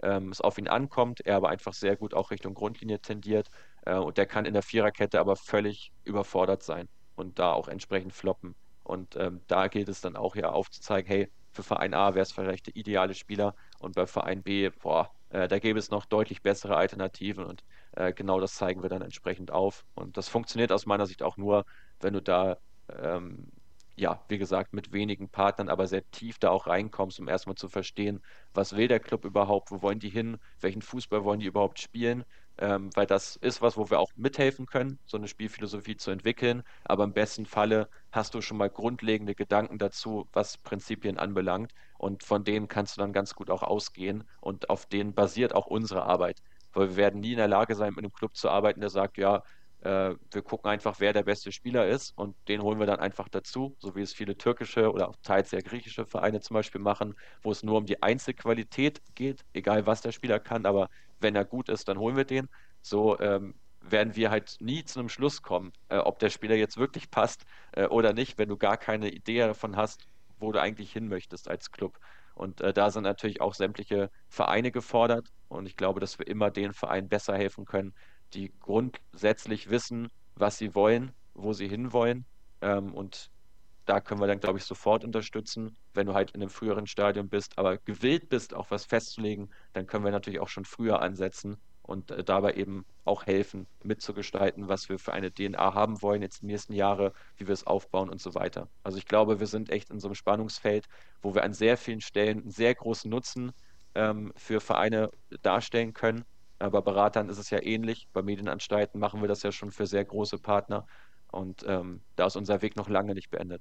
es auf ihn ankommt, er aber einfach sehr gut auch Richtung Grundlinie tendiert und der kann in der Viererkette aber völlig überfordert sein und da auch entsprechend floppen. Und da gilt es dann auch ja aufzuzeigen, hey, für Verein A wäre es vielleicht der ideale Spieler und bei Verein B, boah, da gäbe es noch deutlich bessere Alternativen und genau das zeigen wir dann entsprechend auf. Und das funktioniert aus meiner Sicht auch nur, wenn du da, ähm, ja, wie gesagt, mit wenigen Partnern, aber sehr tief da auch reinkommst, um erstmal zu verstehen, was will der Club überhaupt, wo wollen die hin, welchen Fußball wollen die überhaupt spielen. Weil das ist was, wo wir auch mithelfen können, so eine Spielphilosophie zu entwickeln. Aber im besten Falle hast du schon mal grundlegende Gedanken dazu, was Prinzipien anbelangt. Und von denen kannst du dann ganz gut auch ausgehen. Und auf denen basiert auch unsere Arbeit. Weil wir werden nie in der Lage sein, mit einem Club zu arbeiten, der sagt, ja, wir gucken einfach, wer der beste Spieler ist und den holen wir dann einfach dazu, so wie es viele türkische oder auch teils sehr griechische Vereine zum Beispiel machen, wo es nur um die Einzelqualität geht, egal was der Spieler kann, aber wenn er gut ist, dann holen wir den. So werden wir halt nie zu einem Schluss kommen, ob der Spieler jetzt wirklich passt oder nicht, wenn du gar keine Idee davon hast, wo du eigentlich hin möchtest als Club. Und da sind natürlich auch sämtliche Vereine gefordert. Und ich glaube, dass wir immer den Vereinen besser helfen können, die grundsätzlich wissen, was sie wollen, wo sie hinwollen. Und da können wir dann, glaube ich, sofort unterstützen. Wenn du halt in einem früheren Stadium bist, aber gewillt bist, auch was festzulegen, dann können wir natürlich auch schon früher ansetzen und dabei eben auch helfen, mitzugestalten, was wir für eine DNA haben wollen jetzt die nächsten Jahre, wie wir es aufbauen und so weiter. Also ich glaube, wir sind echt in so einem Spannungsfeld, wo wir an sehr vielen Stellen einen sehr großen Nutzen für Vereine darstellen können. Bei Beratern ist es ja ähnlich. Bei Medienanstalten machen wir das ja schon für sehr große Partner. Und da ist unser Weg noch lange nicht beendet.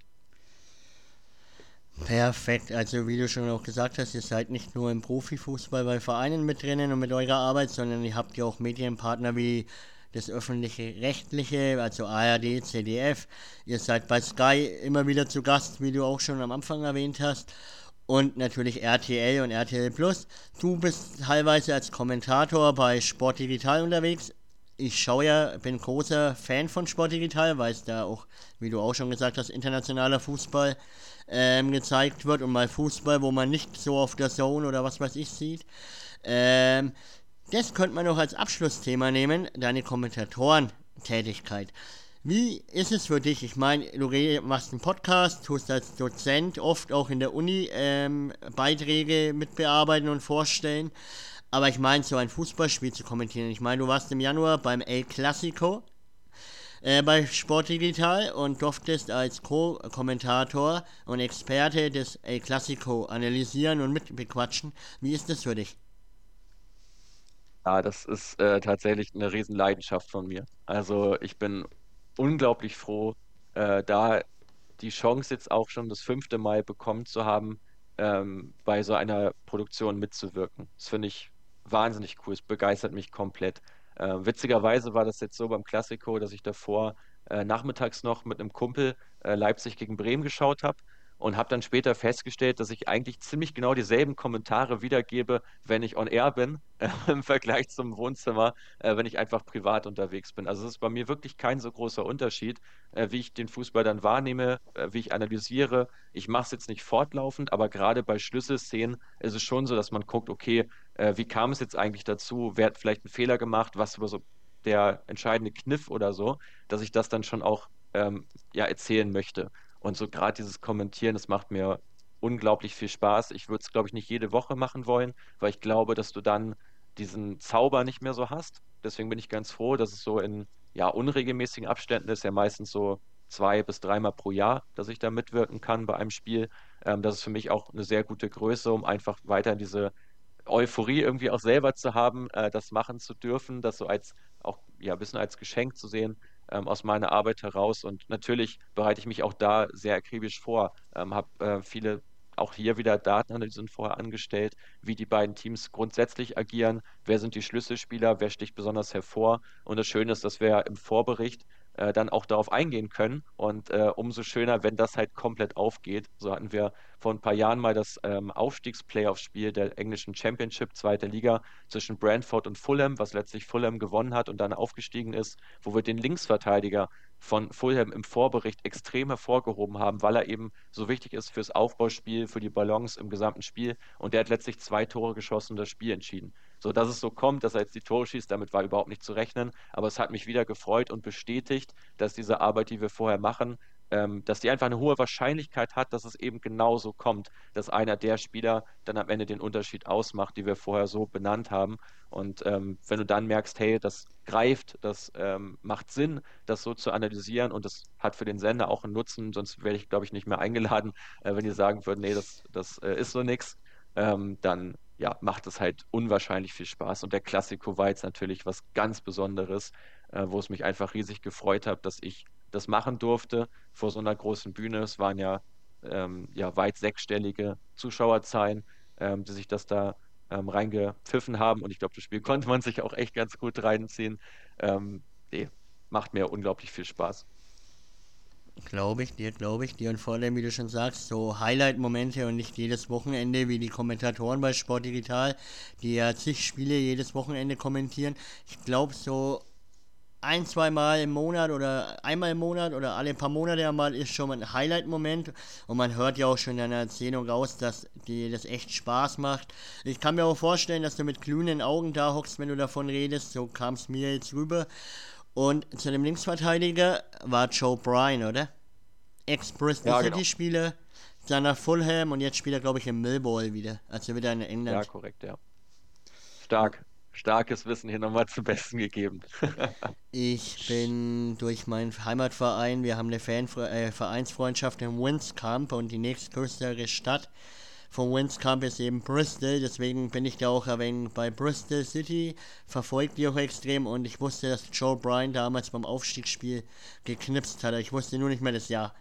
Perfekt, also wie du schon auch gesagt hast, ihr seid nicht nur im Profifußball bei Vereinen mit drinnen und mit eurer Arbeit, sondern ihr habt ja auch Medienpartner wie das öffentliche Rechtliche, also ARD, ZDF. Ihr seid bei Sky immer wieder zu Gast, wie du auch schon am Anfang erwähnt hast. Und natürlich RTL und RTL Plus. Du bist teilweise als Kommentator bei Sport Digital unterwegs. Ich schaue ja, bin großer Fan von Sport Digital, weil es da auch, wie du auch schon gesagt hast, internationaler Fußball gezeigt wird und mal Fußball, wo man nicht so auf der Zone oder was weiß ich sieht. Ähm, Das könnte man noch als Abschlussthema nehmen, deine Kommentatorentätigkeit. Wie ist es für dich? Ich meine, machst einen Podcast, tust als Dozent oft auch in der Uni Beiträge mitbearbeiten und vorstellen. Aber ich meine, so ein Fußballspiel zu kommentieren. Ich meine, du warst im Januar beim El Clasico bei Sport Digital und durftest als Co-Kommentator und Experte des El Clasico analysieren und mitbequatschen. Wie ist das für dich? Ja, das ist tatsächlich eine Riesenleidenschaft von mir. Also ich bin unglaublich froh, da die Chance jetzt auch schon das fünfte Mal bekommen zu haben, bei so einer Produktion mitzuwirken. Das finde ich wahnsinnig cool. Es begeistert mich komplett. Witzigerweise war das jetzt so beim Classico, dass ich davor nachmittags noch mit einem Kumpel Leipzig gegen Bremen geschaut habe und habe dann später festgestellt, dass ich eigentlich ziemlich genau dieselben Kommentare wiedergebe, wenn ich on air bin, im Vergleich zum Wohnzimmer, wenn ich einfach privat unterwegs bin. Also es ist bei mir wirklich kein so großer Unterschied, wie ich den Fußball dann wahrnehme, wie ich analysiere. Ich mache es jetzt nicht fortlaufend, aber gerade bei Schlüsselszenen ist es schon so, dass man guckt, okay, wie kam es jetzt eigentlich dazu? Wer hat vielleicht einen Fehler gemacht? Was war so der entscheidende Kniff oder so, dass ich das dann schon auch ja, erzählen möchte. Und so gerade dieses Kommentieren, das macht mir unglaublich viel Spaß. Ich würde es, glaube ich, nicht jede Woche machen wollen, weil ich glaube, dass du dann diesen Zauber nicht mehr so hast. Deswegen bin ich ganz froh, dass es so in ja, unregelmäßigen Abständen ist, ja meistens so 2 bis 3 Mal pro Jahr, dass ich da mitwirken kann bei einem Spiel. Das ist für mich auch eine sehr gute Größe, um einfach weiter diese Euphorie irgendwie auch selber zu haben, das machen zu dürfen, das so als auch ja ein bisschen als Geschenk zu sehen aus meiner Arbeit heraus. Und natürlich bereite ich mich auch da sehr akribisch vor, habe viele auch hier wieder Datenanalysen vorher angestellt, wie die beiden Teams grundsätzlich agieren, wer sind die Schlüsselspieler, wer sticht besonders hervor. Und das Schöne ist, dass wir im Vorbericht dann auch darauf eingehen können. Und umso schöner, wenn das halt komplett aufgeht. So hatten wir vor ein paar Jahren mal das Aufstiegs-Playoff-Spiel der englischen Championship, zweite Liga, zwischen Brentford und Fulham, was letztlich Fulham gewonnen hat und dann aufgestiegen ist, wo wir den Linksverteidiger von Fulham im Vorbericht extrem hervorgehoben haben, weil er eben so wichtig ist fürs Aufbauspiel, für die Balance im gesamten Spiel. Und der hat letztlich 2 Tore geschossen und das Spiel entschieden. So, dass es so kommt, dass er jetzt die Tore schießt, damit war überhaupt nicht zu rechnen. Aber es hat mich wieder gefreut und bestätigt, dass diese Arbeit, die wir vorher machen, dass die einfach eine hohe Wahrscheinlichkeit hat, dass es eben genauso kommt, dass einer der Spieler dann am Ende den Unterschied ausmacht, die wir vorher so benannt haben. Und wenn du dann merkst, hey, das greift, das macht Sinn, das so zu analysieren und das hat für den Sender auch einen Nutzen, sonst werde ich, glaube ich, nicht mehr eingeladen, wenn die sagen würden, nee, das ist so nix, dann ja, macht es halt unwahrscheinlich viel Spaß. Und der Klassiko war jetzt natürlich was ganz Besonderes, wo es mich einfach riesig gefreut hat, dass ich das machen durfte vor so einer großen Bühne. Es waren ja weit sechsstellige Zuschauerzahlen, die sich das da reingepfiffen haben. Und ich glaube, das Spiel konnte man sich auch echt ganz gut reinziehen. Nee, macht mir unglaublich viel Spaß. Glaube ich dir, glaube ich dir. Und vor allem, wie du schon sagst, so Highlight-Momente und nicht jedes Wochenende, wie die Kommentatoren bei Sport Digital, die ja zig Spiele jedes Wochenende kommentieren. Ich glaube, so ein, zweimal im Monat oder einmal im Monat oder alle paar Monate einmal ist schon mal ein Highlight-Moment. Und man hört ja auch schon in deiner Erzählung raus, dass dir das echt Spaß macht. Ich kann mir auch vorstellen, dass du mit glühenden Augen da hockst, wenn du davon redest. So kam es mir jetzt rüber. Und zu dem Linksverteidiger war Joe Bryan, oder? Ex-Bristol Ja, City genau. Spieler, dann nach Fulham und jetzt spielt er, glaube ich, in Millwall wieder. Also wieder in Ja, England. korrekt, ja. Stark. Starkes Wissen hier nochmal zum Besten gegeben. Ich bin durch meinen Heimatverein, wir haben eine Vereinsfreundschaft in Winscombe und die nächstgrößere Stadt von Winscombe ist eben Bristol, deswegen bin ich da auch ein wenig bei Bristol City, verfolgt die auch extrem und ich wusste, dass Joe Bryan damals beim Aufstiegsspiel geknipst hat, ich wusste nur nicht mehr das Jahr.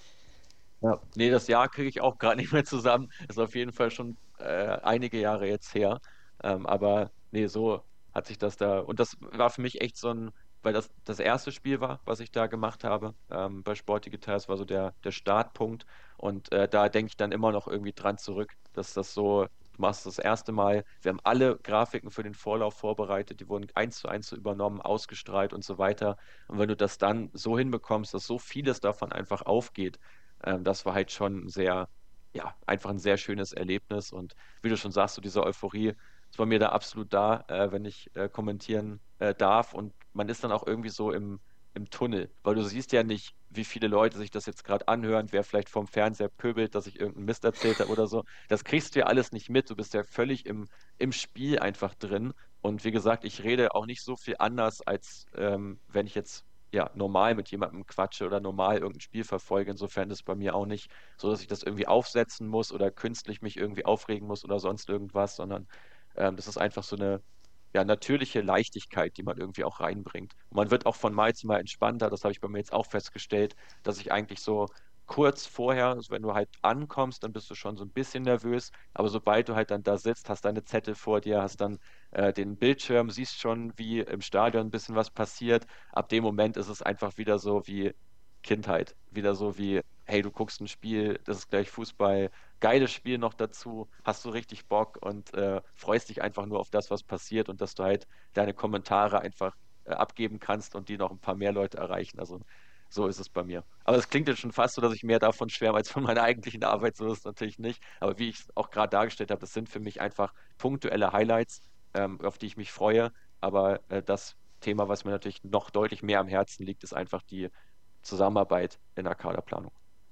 Ja. Nee, das Jahr kriege ich auch gerade nicht mehr zusammen. Ist auf jeden Fall schon einige Jahre jetzt her. Aber nee, so hat sich das da. Und das war für mich echt so ein, weil das erste Spiel war, was ich da gemacht habe bei Sport Digital. Das war so der Startpunkt. Und da denke ich dann immer noch irgendwie dran zurück, dass das so. Du machst das erste Mal. Wir haben alle Grafiken für den Vorlauf vorbereitet. Die wurden 1:1 so übernommen, ausgestrahlt und so weiter. Und wenn du das dann so hinbekommst, dass so vieles davon einfach aufgeht, das war halt schon sehr, ja, einfach ein sehr schönes Erlebnis. Und wie du schon sagst, so diese Euphorie ist bei mir da absolut da, wenn ich kommentieren darf. Und man ist dann auch irgendwie so im Tunnel, weil du siehst ja nicht, wie viele Leute sich das jetzt gerade anhören, wer vielleicht vorm Fernseher pöbelt, dass ich irgendeinen Mist erzählt habe oder so. Das kriegst du ja alles nicht mit. Du bist ja völlig im Spiel einfach drin. Und wie gesagt, ich rede auch nicht so viel anders, als wenn ich jetzt ja, normal mit jemandem quatsche oder normal irgendein Spiel verfolge. Insofern ist es bei mir auch nicht so, dass ich das irgendwie aufsetzen muss oder künstlich mich irgendwie aufregen muss oder sonst irgendwas, sondern das ist einfach so eine ja, natürliche Leichtigkeit, die man irgendwie auch reinbringt. Und man wird auch von Mal zu Mal entspannter. Das habe ich bei mir jetzt auch festgestellt, dass ich eigentlich so kurz vorher, also wenn du halt ankommst, dann bist du schon so ein bisschen nervös, aber sobald du halt dann da sitzt, hast deine Zettel vor dir, hast dann den Bildschirm, siehst schon, wie im Stadion ein bisschen was passiert. Ab dem Moment ist es einfach wieder so wie Kindheit, wieder so wie, hey, du guckst ein Spiel, das ist gleich Fußball, geiles Spiel noch dazu, hast du richtig Bock und freust dich einfach nur auf das, was passiert und dass du halt deine Kommentare einfach abgeben kannst und die noch ein paar mehr Leute erreichen. Also so ist es bei mir. Aber es klingt jetzt schon fast so, dass ich mehr davon schwärme als von meiner eigentlichen Arbeit. So ist es natürlich nicht. Aber wie ich es auch gerade dargestellt habe, das sind für mich einfach punktuelle Highlights, auf die ich mich freue. Aber das Thema, was mir natürlich noch deutlich mehr am Herzen liegt, ist einfach die Zusammenarbeit in der Kaderplanung.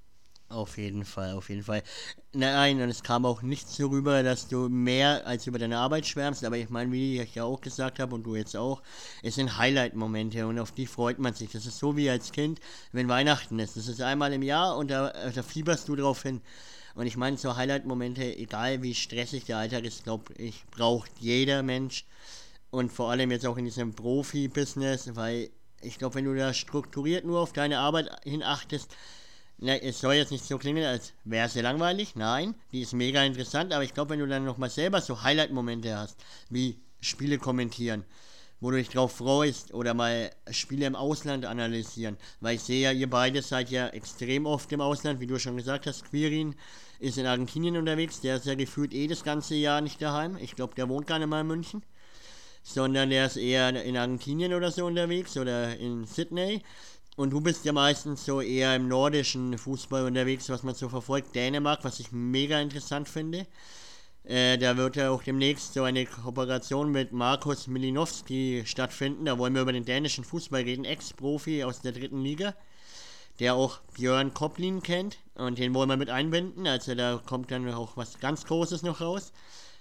Auf jeden Fall, auf jeden Fall. Nein, und es kam auch nicht so rüber, dass du mehr als über deine Arbeit schwärmst, aber ich meine, wie ich ja auch gesagt habe und du jetzt auch, es sind Highlight-Momente und auf die freut man sich. Das ist so wie als Kind, wenn Weihnachten ist. Das ist einmal im Jahr und da fieberst du drauf hin. Und ich meine, so Highlight-Momente, egal wie stressig der Alltag ist, glaube ich, braucht jeder Mensch und vor allem jetzt auch in diesem Profi-Business, weil ich glaube, wenn du da strukturiert nur auf deine Arbeit hin achtest, na, es soll jetzt nicht so klingen, als wäre es sehr langweilig. Nein, die ist mega interessant, aber ich glaube, wenn du dann nochmal selber so Highlight-Momente hast, wie Spiele kommentieren, wo du dich drauf freust oder mal Spiele im Ausland analysieren, weil ich sehe ja, ihr beide seid ja extrem oft im Ausland, wie du schon gesagt hast, Quirin ist in Argentinien unterwegs, der ist ja gefühlt das ganze Jahr nicht daheim. Ich glaube, der wohnt gar nicht mal in München, sondern der ist eher in Argentinien oder so unterwegs oder in Sydney. Und du bist ja meistens so eher im nordischen Fußball unterwegs, was man so verfolgt. Dänemark, was ich mega interessant finde. Da wird ja auch demnächst so eine Kooperation mit Markus Milinowski stattfinden. Da wollen wir über den dänischen Fußball reden. Ex-Profi aus der dritten Liga, der auch Björn Koplin kennt. Und den wollen wir mit einbinden. Also da kommt dann auch was ganz Großes noch raus.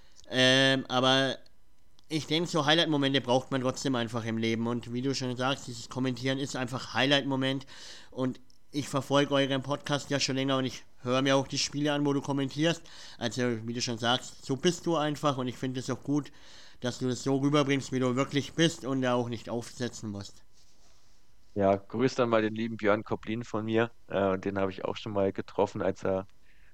Aber ich denke, so Highlight-Momente braucht man trotzdem einfach im Leben. Und wie du schon sagst, dieses Kommentieren ist einfach Highlight-Moment. Und ich verfolge euren Podcast ja schon länger und ich höre mir auch die Spiele an, wo du kommentierst. Also, wie du schon sagst, so bist du einfach und ich finde es auch gut, dass du das so rüberbringst, wie du wirklich bist und da auch nicht aufsetzen musst. Ja, grüß dann mal den lieben Björn Koplin von mir. Und den habe ich auch schon mal getroffen, als er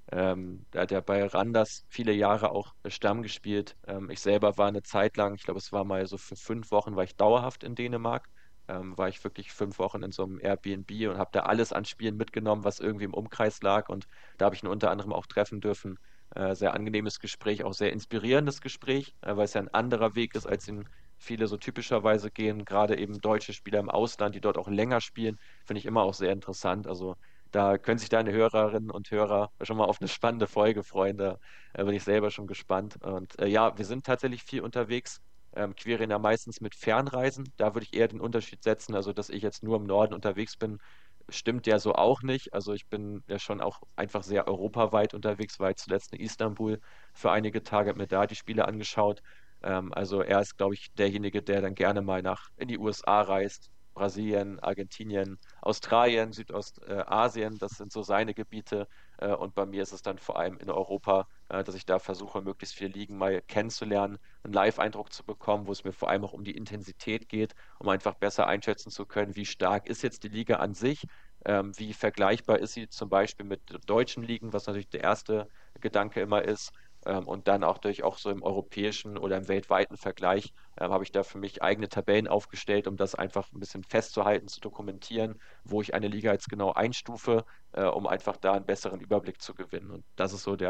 da hat er bei Randers viele Jahre auch Stamm gespielt. Ich selber war eine Zeit lang, ich glaube, es war mal so für 5 Wochen, war ich dauerhaft in Dänemark. War ich wirklich 5 Wochen in so einem Airbnb und habe da alles an Spielen mitgenommen, was irgendwie im Umkreis lag. Und da habe ich ihn unter anderem auch treffen dürfen. Sehr angenehmes Gespräch, auch sehr inspirierendes Gespräch, weil es ja ein anderer Weg ist, als ihn viele so typischerweise gehen. Gerade eben deutsche Spieler im Ausland, die dort auch länger spielen, finde ich immer auch sehr interessant. Also da können sich deine Hörerinnen und Hörer schon mal auf eine spannende Folge freuen. Da bin ich selber schon gespannt. Und ja, wir sind tatsächlich viel unterwegs. Querien ja meistens mit Fernreisen. Da würde ich eher den Unterschied setzen. Also, dass ich jetzt nur im Norden unterwegs bin, stimmt ja so auch nicht. Also, ich bin ja schon auch einfach sehr europaweit unterwegs, war jetzt zuletzt in Istanbul für einige Tage, habe mir da die Spiele angeschaut. Also, er ist, glaube ich, derjenige, der dann gerne mal in die USA reist. Brasilien, Argentinien, Australien, Südostasien, das sind so seine Gebiete. Und bei mir ist es dann vor allem in Europa, dass ich da versuche, möglichst viele Ligen mal kennenzulernen, einen Live-Eindruck zu bekommen, wo es mir vor allem auch um die Intensität geht, um einfach besser einschätzen zu können, wie stark ist jetzt die Liga an sich, wie vergleichbar ist sie zum Beispiel mit deutschen Ligen, was natürlich der erste Gedanke immer ist. Und dann auch durch auch so im europäischen oder im weltweiten Vergleich habe ich da für mich eigene Tabellen aufgestellt, um das einfach ein bisschen festzuhalten, zu dokumentieren, wo ich eine Liga jetzt genau einstufe, um einfach da einen besseren Überblick zu gewinnen. Und das ist so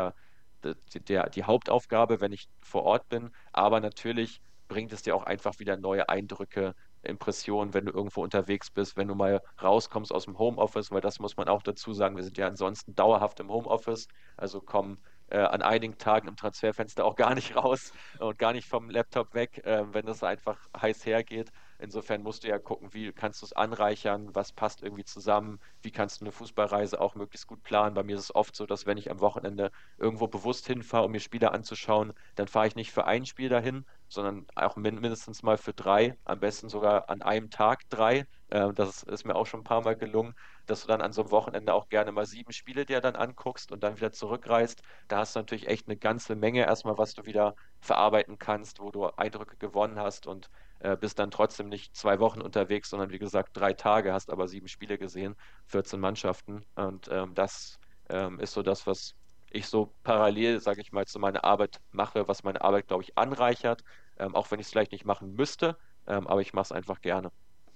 die Hauptaufgabe, wenn ich vor Ort bin. Aber natürlich bringt es dir auch einfach wieder neue Eindrücke, Impressionen, wenn du irgendwo unterwegs bist, wenn du mal rauskommst aus dem Homeoffice, weil das muss man auch dazu sagen, wir sind ja ansonsten dauerhaft im Homeoffice, also kommen an einigen Tagen im Transferfenster auch gar nicht raus und gar nicht vom Laptop weg, wenn es einfach heiß hergeht. Insofern musst du ja gucken, wie kannst du es anreichern, was passt irgendwie zusammen, wie kannst du eine Fußballreise auch möglichst gut planen. Bei mir ist es oft so, dass wenn ich am Wochenende irgendwo bewusst hinfahre, um mir Spiele anzuschauen, dann fahre ich nicht für ein Spiel dahin, sondern auch mindestens mal für drei, am besten sogar an einem Tag drei. Das ist mir auch schon ein paar Mal gelungen, dass du dann an so einem Wochenende auch gerne mal 7 Spiele dir dann anguckst und dann wieder zurückreist. Da hast du natürlich echt eine ganze Menge erstmal, was du wieder verarbeiten kannst, wo du Eindrücke gewonnen hast und bist dann trotzdem nicht 2 Wochen unterwegs, sondern wie gesagt 3 Tage, hast aber 7 Spiele gesehen, 14 Mannschaften. Und das ist so das, was ich so parallel, sage ich mal, zu meiner Arbeit mache, was meine Arbeit, glaube ich, anreichert, auch wenn ich es vielleicht nicht machen müsste, aber ich mache es einfach gerne.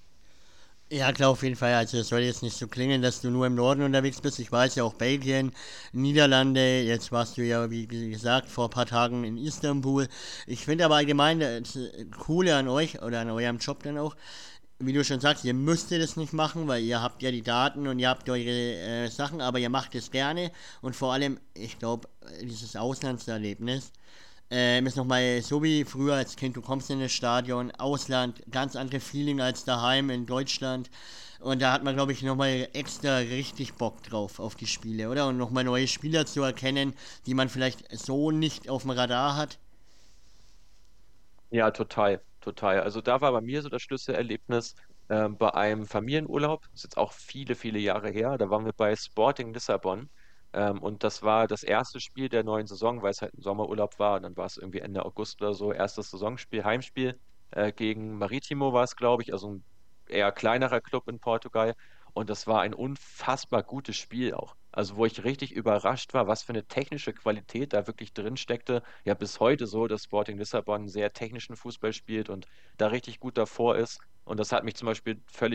Ja, klar, auf jeden Fall. Also es soll jetzt nicht so klingen, dass du nur im Norden unterwegs bist. Ich weiß ja auch Belgien, Niederlande, jetzt warst du ja, wie gesagt, vor ein paar Tagen in Istanbul. Ich finde aber allgemein das Coole an euch oder an eurem Job dann auch, wie du schon sagst, ihr müsstet es nicht machen, weil ihr habt ja die Daten und ihr habt eure Sachen, aber ihr macht es gerne und vor allem, ich glaube, dieses Auslandserlebnis ist nochmal so wie früher als Kind, du kommst in das Stadion, Ausland, ganz andere Feeling als daheim in Deutschland. Und da hat man, glaube ich, nochmal extra richtig Bock drauf auf die Spiele, oder? Und nochmal neue Spieler zu erkennen, die man vielleicht so nicht auf dem Radar hat. Ja, total, total. Also da war bei mir so das Schlüsselerlebnis bei einem Familienurlaub. Das ist jetzt auch viele, viele Jahre her. Da waren wir bei Sporting Lissabon. Und das war das erste Spiel der neuen Saison, weil es halt ein Sommerurlaub war. Und dann war es irgendwie Ende August oder so. Erstes Saisonspiel, Heimspiel gegen Marítimo war es, glaube ich. Also ein eher kleinerer Club in Portugal. Und das war ein unfassbar gutes Spiel auch. Also wo ich richtig überrascht war, was für eine technische Qualität da wirklich drin steckte. Ja, bis heute so, dass Sporting Lissabon einen sehr technischen Fußball spielt und da richtig gut davor ist. Und das hat mich zum Beispiel völlig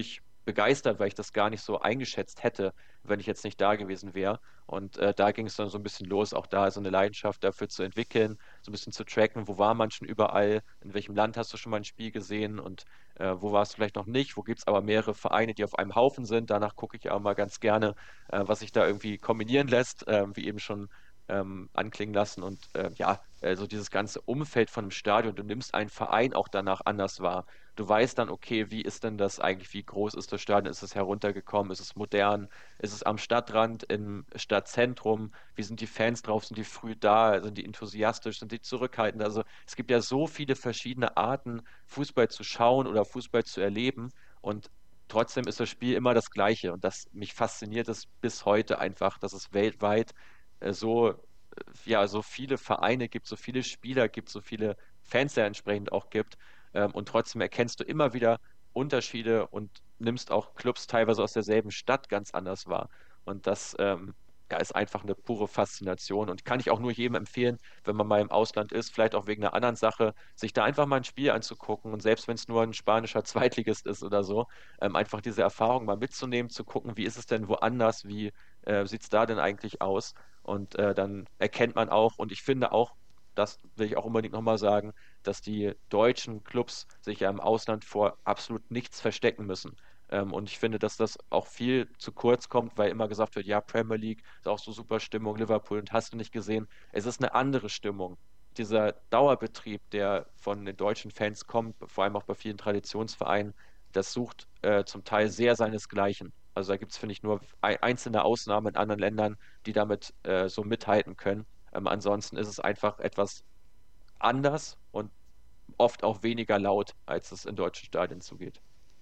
begeistert, weil ich das gar nicht so eingeschätzt hätte, wenn ich jetzt nicht da gewesen wäre. Und da ging es dann so ein bisschen los, auch da so eine Leidenschaft dafür zu entwickeln, so ein bisschen zu tracken, wo war man schon überall, in welchem Land hast du schon mal ein Spiel gesehen und wo warst du vielleicht noch nicht, wo gibt es aber mehrere Vereine, die auf einem Haufen sind. Danach gucke ich auch mal ganz gerne, was sich da irgendwie kombinieren lässt, wie eben schon anklingen lassen. Und ja, also dieses ganze Umfeld von einem Stadion, du nimmst einen Verein auch danach anders wahr. Du weißt dann, okay, wie ist denn das eigentlich, wie groß ist das Stadion, ist es heruntergekommen, ist es modern, ist es am Stadtrand, im Stadtzentrum, wie sind die Fans drauf, sind die früh da, sind die enthusiastisch, sind die zurückhaltend? Also es gibt ja so viele verschiedene Arten, Fußball zu schauen oder Fußball zu erleben und trotzdem ist das Spiel immer das Gleiche und das mich fasziniert es bis heute einfach, dass es weltweit ja, so viele Vereine gibt, so viele Spieler gibt, so viele Fans ja entsprechend auch gibt. Und trotzdem erkennst du immer wieder Unterschiede und nimmst auch Clubs teilweise aus derselben Stadt ganz anders wahr. Und das ja, ist einfach eine pure Faszination und kann ich auch nur jedem empfehlen, wenn man mal im Ausland ist, vielleicht auch wegen einer anderen Sache, sich da einfach mal ein Spiel anzugucken und selbst wenn es nur ein spanischer Zweitligist ist oder so, einfach diese Erfahrung mal mitzunehmen, zu gucken, wie ist es denn woanders, wie sieht es da denn eigentlich aus? Und dann erkennt man auch, und ich finde auch, das will ich auch unbedingt nochmal sagen, dass die deutschen Clubs sich ja im Ausland vor absolut nichts verstecken müssen. Und ich finde, dass das auch viel zu kurz kommt, weil immer gesagt wird, ja, Premier League ist auch so super Stimmung, Liverpool und hast du nicht gesehen. Es ist eine andere Stimmung. Dieser Dauerbetrieb, der von den deutschen Fans kommt, vor allem auch bei vielen Traditionsvereinen, das sucht zum Teil sehr seinesgleichen. Also da gibt es, finde ich, nur einzelne Ausnahmen in anderen Ländern, die damit so mithalten können. Ansonsten ist es einfach etwas anders und oft auch weniger laut, als es in deutschen Stadien zugeht.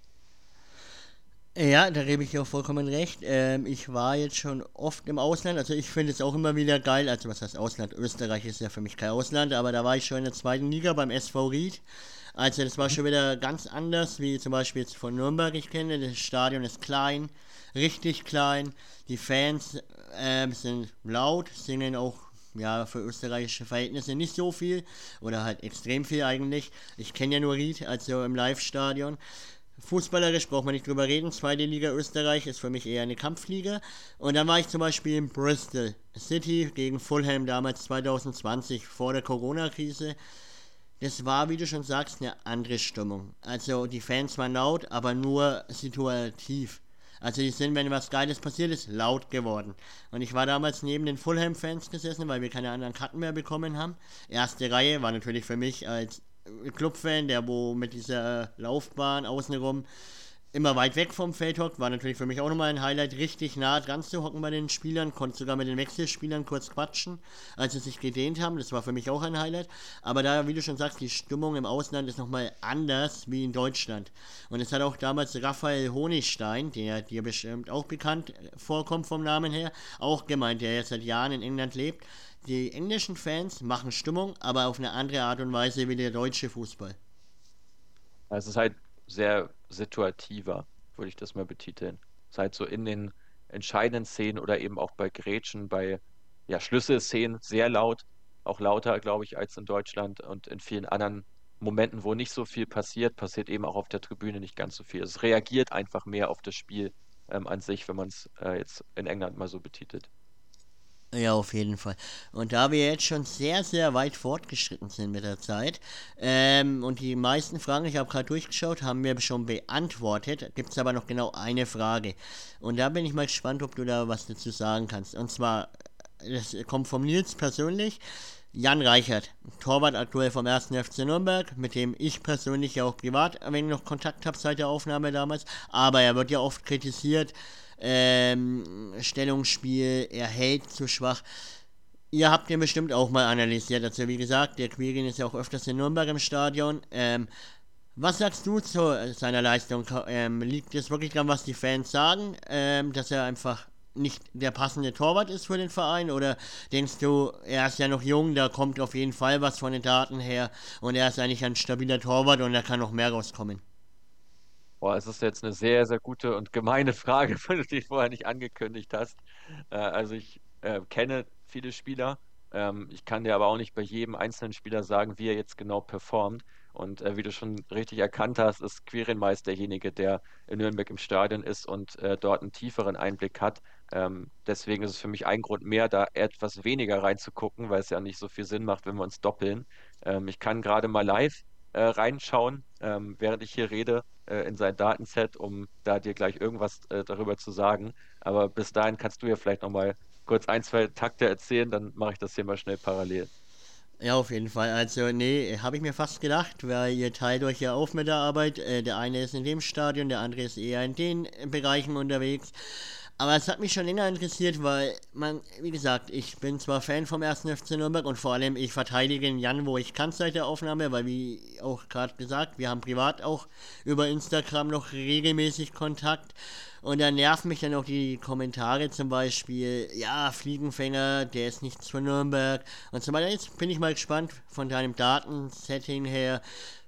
Ja, da gebe ich dir auch vollkommen recht. Ich war jetzt schon oft im Ausland, also ich finde es auch immer wieder geil, also was heißt Ausland? Österreich ist ja für mich kein Ausland, aber da war ich schon in der zweiten Liga beim SV Ried. Also das war schon wieder ganz anders, wie zum Beispiel jetzt von Nürnberg ich kenne. Das Stadion ist klein, richtig klein. Die Fans sind laut, singen auch ja, für österreichische Verhältnisse nicht so viel oder halt extrem viel eigentlich. Ich kenne ja nur Ried, also im Live-Stadion. Fußballerisch braucht man nicht drüber reden. Zweite Liga Österreich ist für mich eher eine Kampfliga. Und dann war ich zum Beispiel in Bristol City gegen Fulham damals 2020 vor der Corona-Krise. Das war, wie du schon sagst, eine andere Stimmung. Also die Fans waren laut, aber nur situativ. Also die sind, wenn was Geiles passiert ist, laut geworden. Und ich war damals neben den Fulham-Fans gesessen, weil wir keine anderen Karten mehr bekommen haben. Erste Reihe war natürlich für mich als Clubfan, der wo mit dieser Laufbahn außenrum immer weit weg vom Feld hockt, war natürlich für mich auch nochmal ein Highlight, richtig nah dran zu hocken bei den Spielern, konnte sogar mit den Wechselspielern kurz quatschen, als sie sich gedehnt haben, das war für mich auch ein Highlight, aber da, wie du schon sagst, die Stimmung im Ausland ist nochmal anders wie in Deutschland und es hat auch damals Raphael Honigstein, der dir bestimmt auch bekannt vorkommt vom Namen her, auch gemeint, der jetzt seit Jahren in England lebt, die englischen Fans machen Stimmung, aber auf eine andere Art und Weise wie der deutsche Fußball. Also es ist halt sehr situativer, würde ich das mal betiteln. Es ist halt so in den entscheidenden Szenen oder eben auch bei Grätschen, bei ja, Schlüsselszenen sehr laut, auch lauter, glaube ich, als in Deutschland und in vielen anderen Momenten, wo nicht so viel passiert, passiert eben auch auf der Tribüne nicht ganz so viel. Es reagiert einfach mehr auf das Spiel an sich, wenn man es jetzt in England mal so betitelt. Ja, auf jeden Fall. Und da wir jetzt schon sehr, sehr weit fortgeschritten sind mit der Zeit und die meisten Fragen, ich habe gerade durchgeschaut, haben wir schon beantwortet, gibt es aber noch genau eine Frage. Und da bin ich mal gespannt, ob du da was dazu sagen kannst. Und zwar, das kommt vom Nils persönlich. Jan Reichert, Torwart aktuell vom 1. FC Nürnberg, mit dem ich persönlich ja auch privat ein wenig noch Kontakt habe seit der Aufnahme damals, aber er wird ja oft kritisiert, Stellungsspiel, er hält zu schwach. Ihr habt den bestimmt auch mal analysiert, also wie gesagt, der Quirin ist ja auch öfters in Nürnberg im Stadion. Was sagst du zu seiner Leistung? Liegt es wirklich daran, was die Fans sagen, dass er einfach nicht der passende Torwart ist für den Verein oder denkst du, er ist ja noch jung, da kommt auf jeden Fall was von den Daten her und er ist eigentlich ein stabiler Torwart und da kann noch mehr rauskommen? Boah, es ist jetzt eine sehr, sehr gute und gemeine Frage, weil du die vorher nicht angekündigt hast. Also ich kenne viele Spieler. Ich kann dir aber auch nicht bei jedem einzelnen Spieler sagen, wie er jetzt genau performt. Und wie du schon richtig erkannt hast, ist Quirin meist derjenige, der in Nürnberg im Stadion ist und dort einen tieferen Einblick hat. Deswegen ist es für mich ein Grund mehr, da etwas weniger reinzugucken, weil es ja nicht so viel Sinn macht, wenn wir uns doppeln. Ich kann gerade mal live reinschauen, während ich hier rede, in sein Datenset, um da dir gleich irgendwas darüber zu sagen. Aber bis dahin kannst du ja vielleicht noch mal kurz ein, zwei Takte erzählen, dann mache ich das hier mal schnell parallel. Ja, auf jeden Fall. Also, nee, habe ich mir fast gedacht, weil ihr teilt euch ja auf mit der Arbeit. Der eine ist in dem Stadion, der andere ist eher in den Bereichen unterwegs. Aber es hat mich schon länger interessiert, weil man, wie gesagt, ich bin zwar Fan vom 1. FC Nürnberg und vor allem ich verteidige den Jan, wo ich kann seit der Aufnahme, weil wie auch gerade gesagt, wir haben privat auch über Instagram noch regelmäßig Kontakt. Und da nerven mich dann auch die Kommentare zum Beispiel, ja, Fliegenfänger, der ist nichts für Nürnberg und so weiter. Jetzt bin ich mal gespannt von deinem Datensetting her,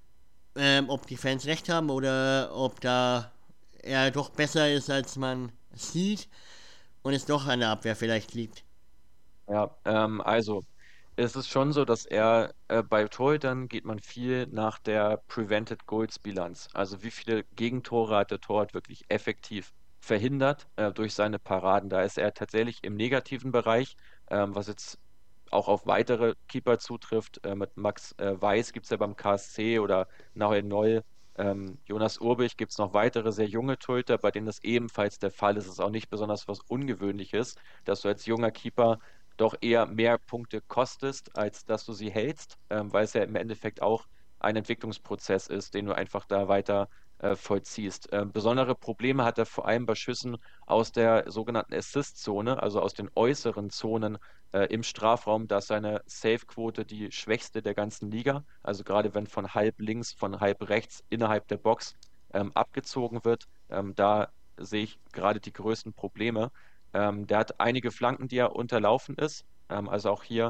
ob die Fans recht haben oder ob da er doch besser ist, als man sieht und es doch an der Abwehr vielleicht liegt. Ja, also es ist schon so, dass er bei Torhütern geht man viel nach der Prevented Goals Bilanz. Also wie viele Gegentore hat der Torwart wirklich effektiv verhindert durch seine Paraden. Da ist er tatsächlich im negativen Bereich, was jetzt auch auf weitere Keeper zutrifft. Mit Max Weiß gibt es ja beim KSC oder Nahuel Neull. Jonas Urbich gibt es noch weitere sehr junge Torhüter, bei denen das ebenfalls der Fall ist. Es ist auch nicht besonders was Ungewöhnliches, dass du als junger Keeper doch eher mehr Punkte kostest, als dass du sie hältst, weil es ja im Endeffekt auch ein Entwicklungsprozess ist, den du einfach da weiter vollziehst. Besondere Probleme hat er vor allem bei Schüssen aus der sogenannten Assist-Zone, also aus den äußeren Zonen im Strafraum. Da ist seine Save-Quote die schwächste der ganzen Liga. Also gerade wenn von halb links, von halb rechts innerhalb der Box abgezogen wird, da sehe ich gerade die größten Probleme. Der hat einige Flanken, die er unterlaufen ist. Also auch hier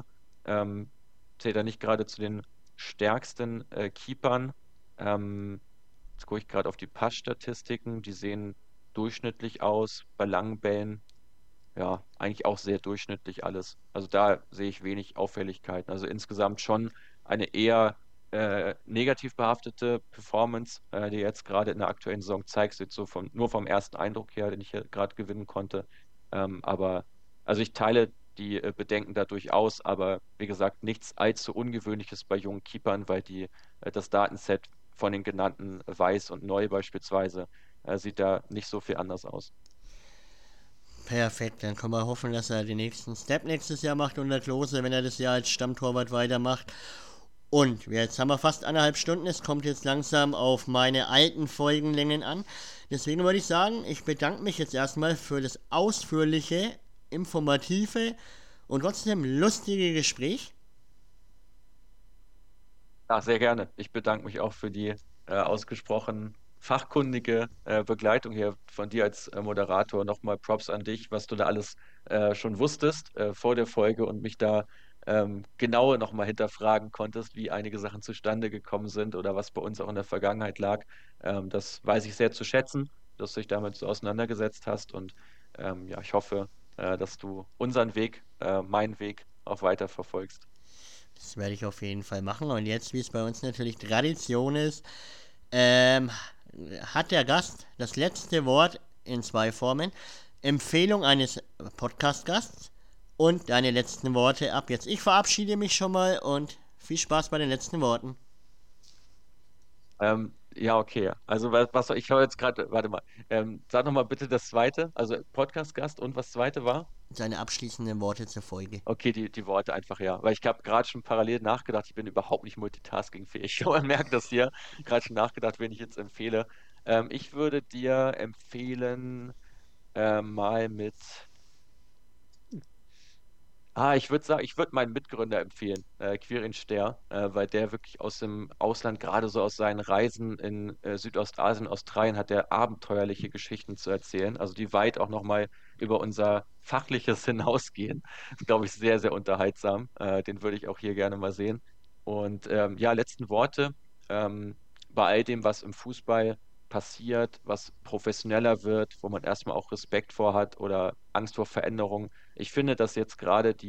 zählt er nicht gerade zu den stärksten Keepern. Jetzt gucke ich gerade auf die Passstatistiken. Die sehen durchschnittlich aus. Bei langen Bällen, ja, eigentlich auch sehr durchschnittlich alles. Also da sehe ich wenig Auffälligkeiten. Also insgesamt schon eine eher negativ behaftete Performance, die jetzt gerade in der aktuellen Saison zeigt, jetzt so nur vom ersten Eindruck her, den ich hier gerade gewinnen konnte. Aber also ich teile die Bedenken da durchaus, aber wie gesagt, nichts allzu Ungewöhnliches bei jungen Keepern, weil das Datenset von den genannten Weiß und Neu beispielsweise sieht da nicht so viel anders aus. Perfekt, dann können wir hoffen, dass er den nächsten Step nächstes Jahr macht unter Klose, wenn er das Jahr als Stammtorwart weitermacht. Und jetzt haben wir fast 1,5 Stunden, es kommt jetzt langsam auf meine alten Folgenlängen an. Deswegen würde ich sagen, ich bedanke mich jetzt erstmal für das ausführliche, informative und trotzdem lustige Gespräch. Ja, sehr gerne. Ich bedanke mich auch für die ausgesprochen fachkundige Begleitung hier von dir als Moderator. Nochmal Props an dich, was du da alles schon wusstest vor der Folge und mich da genau nochmal hinterfragen konntest, wie einige Sachen zustande gekommen sind oder was bei uns auch in der Vergangenheit lag. Das weiß ich sehr zu schätzen, dass du dich damit so auseinandergesetzt hast und ja, ich hoffe, dass du unseren Weg, meinen Weg auch weiter verfolgst. Das werde ich auf jeden Fall machen. Und jetzt, wie es bei uns natürlich Tradition ist, ähm, hat der Gast das letzte Wort in 2 Formen. Empfehlung eines Podcast-Gasts und deine letzten Worte ab jetzt. Ich verabschiede mich schon mal und viel Spaß bei den letzten Worten. Ja, okay. Also was ich höre jetzt gerade, warte mal. Sag nochmal bitte das zweite, also Podcast-Gast und was zweite war? Seine abschließenden Worte zur Folge. Okay, die Worte einfach, ja. Weil ich habe gerade schon parallel nachgedacht, ich bin überhaupt nicht multitaskingfähig. Man merkt das hier. Gerade schon nachgedacht, wen ich jetzt empfehle. Ich würde dir empfehlen, mal mit. Ich würde sagen, ich würde meinen Mitgründer empfehlen, Quirin Ster, weil der wirklich aus dem Ausland, gerade so aus seinen Reisen in Südostasien, Australien, hat der abenteuerliche Geschichten zu erzählen, also die weit auch nochmal über unser Fachliches hinausgehen. Das ist, glaube ich, sehr, sehr unterhaltsam. Den würde ich auch hier gerne mal sehen. Und ja, letzten Worte. Bei all dem, was im Fußball passiert, was professioneller wird, wo man erstmal auch Respekt vor hat oder Angst vor Veränderung, ich finde, dass jetzt gerade die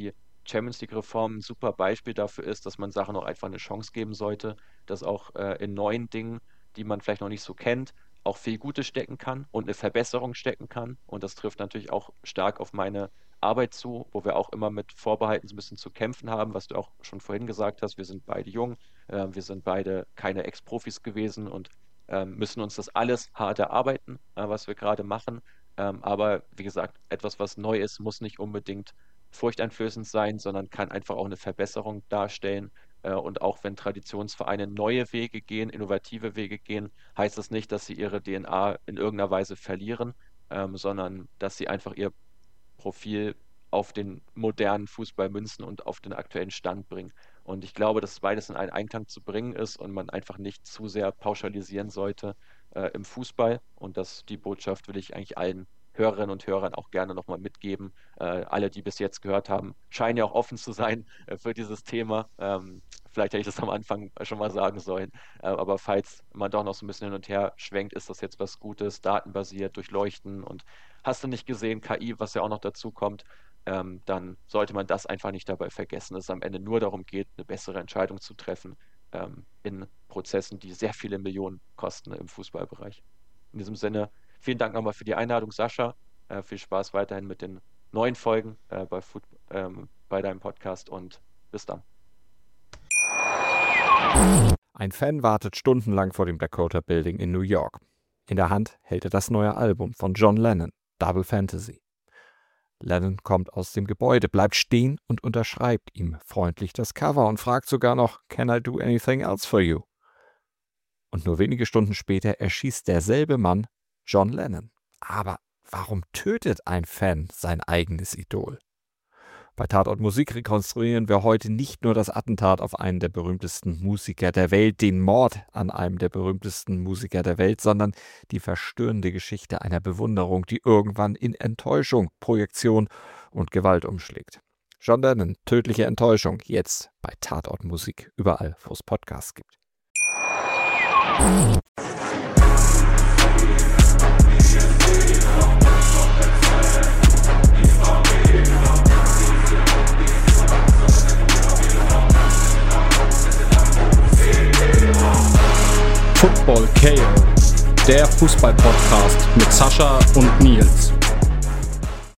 Champions League-Reform ein super Beispiel dafür ist, dass man Sachen auch einfach eine Chance geben sollte, dass auch in neuen Dingen, die man vielleicht noch nicht so kennt, auch viel Gutes stecken kann und eine Verbesserung stecken kann. Und das trifft natürlich auch stark auf meine Arbeit zu, wo wir auch immer mit Vorbehalten so ein bisschen zu kämpfen haben, was du auch schon vorhin gesagt hast. Wir sind beide jung, wir sind beide keine Ex-Profis gewesen und müssen uns das alles hart erarbeiten, was wir gerade machen. Aber wie gesagt, etwas, was neu ist, muss nicht unbedingt furchteinflößend sein, sondern kann einfach auch eine Verbesserung darstellen. Und auch wenn Traditionsvereine neue Wege gehen, innovative Wege gehen, heißt das nicht, dass sie ihre DNA in irgendeiner Weise verlieren, sondern dass sie einfach ihr Profil auf den modernen Fußball münzen und auf den aktuellen Stand bringen. Und ich glaube, dass beides in einen Einklang zu bringen ist und man einfach nicht zu sehr pauschalisieren sollte im Fußball. Und die Botschaft will ich eigentlich allen Hörerinnen und Hörern auch gerne nochmal mitgeben. Alle, die bis jetzt gehört haben, scheinen ja auch offen zu sein für dieses Thema. Vielleicht hätte ich das am Anfang schon mal sagen sollen. Aber falls man doch noch so ein bisschen hin und her schwenkt, ist das jetzt was Gutes, datenbasiert, durchleuchten und hast du nicht gesehen, KI, was ja auch noch dazu kommt, dann sollte man das einfach nicht dabei vergessen, dass es am Ende nur darum geht, eine bessere Entscheidung zu treffen in Prozessen, die sehr viele Millionen kosten im Fußballbereich. In diesem Sinne, vielen Dank nochmal für die Einladung, Sascha. Viel Spaß weiterhin mit den neuen Folgen bei deinem Podcast und bis dann. Ein Fan wartet stundenlang vor dem Dakota Building in New York. In der Hand hält er das neue Album von John Lennon, Double Fantasy. Lennon kommt aus dem Gebäude, bleibt stehen und unterschreibt ihm freundlich das Cover und fragt sogar noch, "Can I do anything else for you?" Und nur wenige Stunden später erschießt derselbe Mann John Lennon. Aber warum tötet ein Fan sein eigenes Idol? Bei Tatort Musik rekonstruieren wir heute nicht nur das Attentat auf einen der berühmtesten Musiker der Welt, den Mord an einem der berühmtesten Musiker der Welt, sondern die verstörende Geschichte einer Bewunderung, die irgendwann in Enttäuschung, Projektion und Gewalt umschlägt. John Lennon, tödliche Enttäuschung, jetzt bei Tatort Musik, überall, wo es Podcasts gibt. Football KO, der Fußball-Podcast mit Sascha und Nils.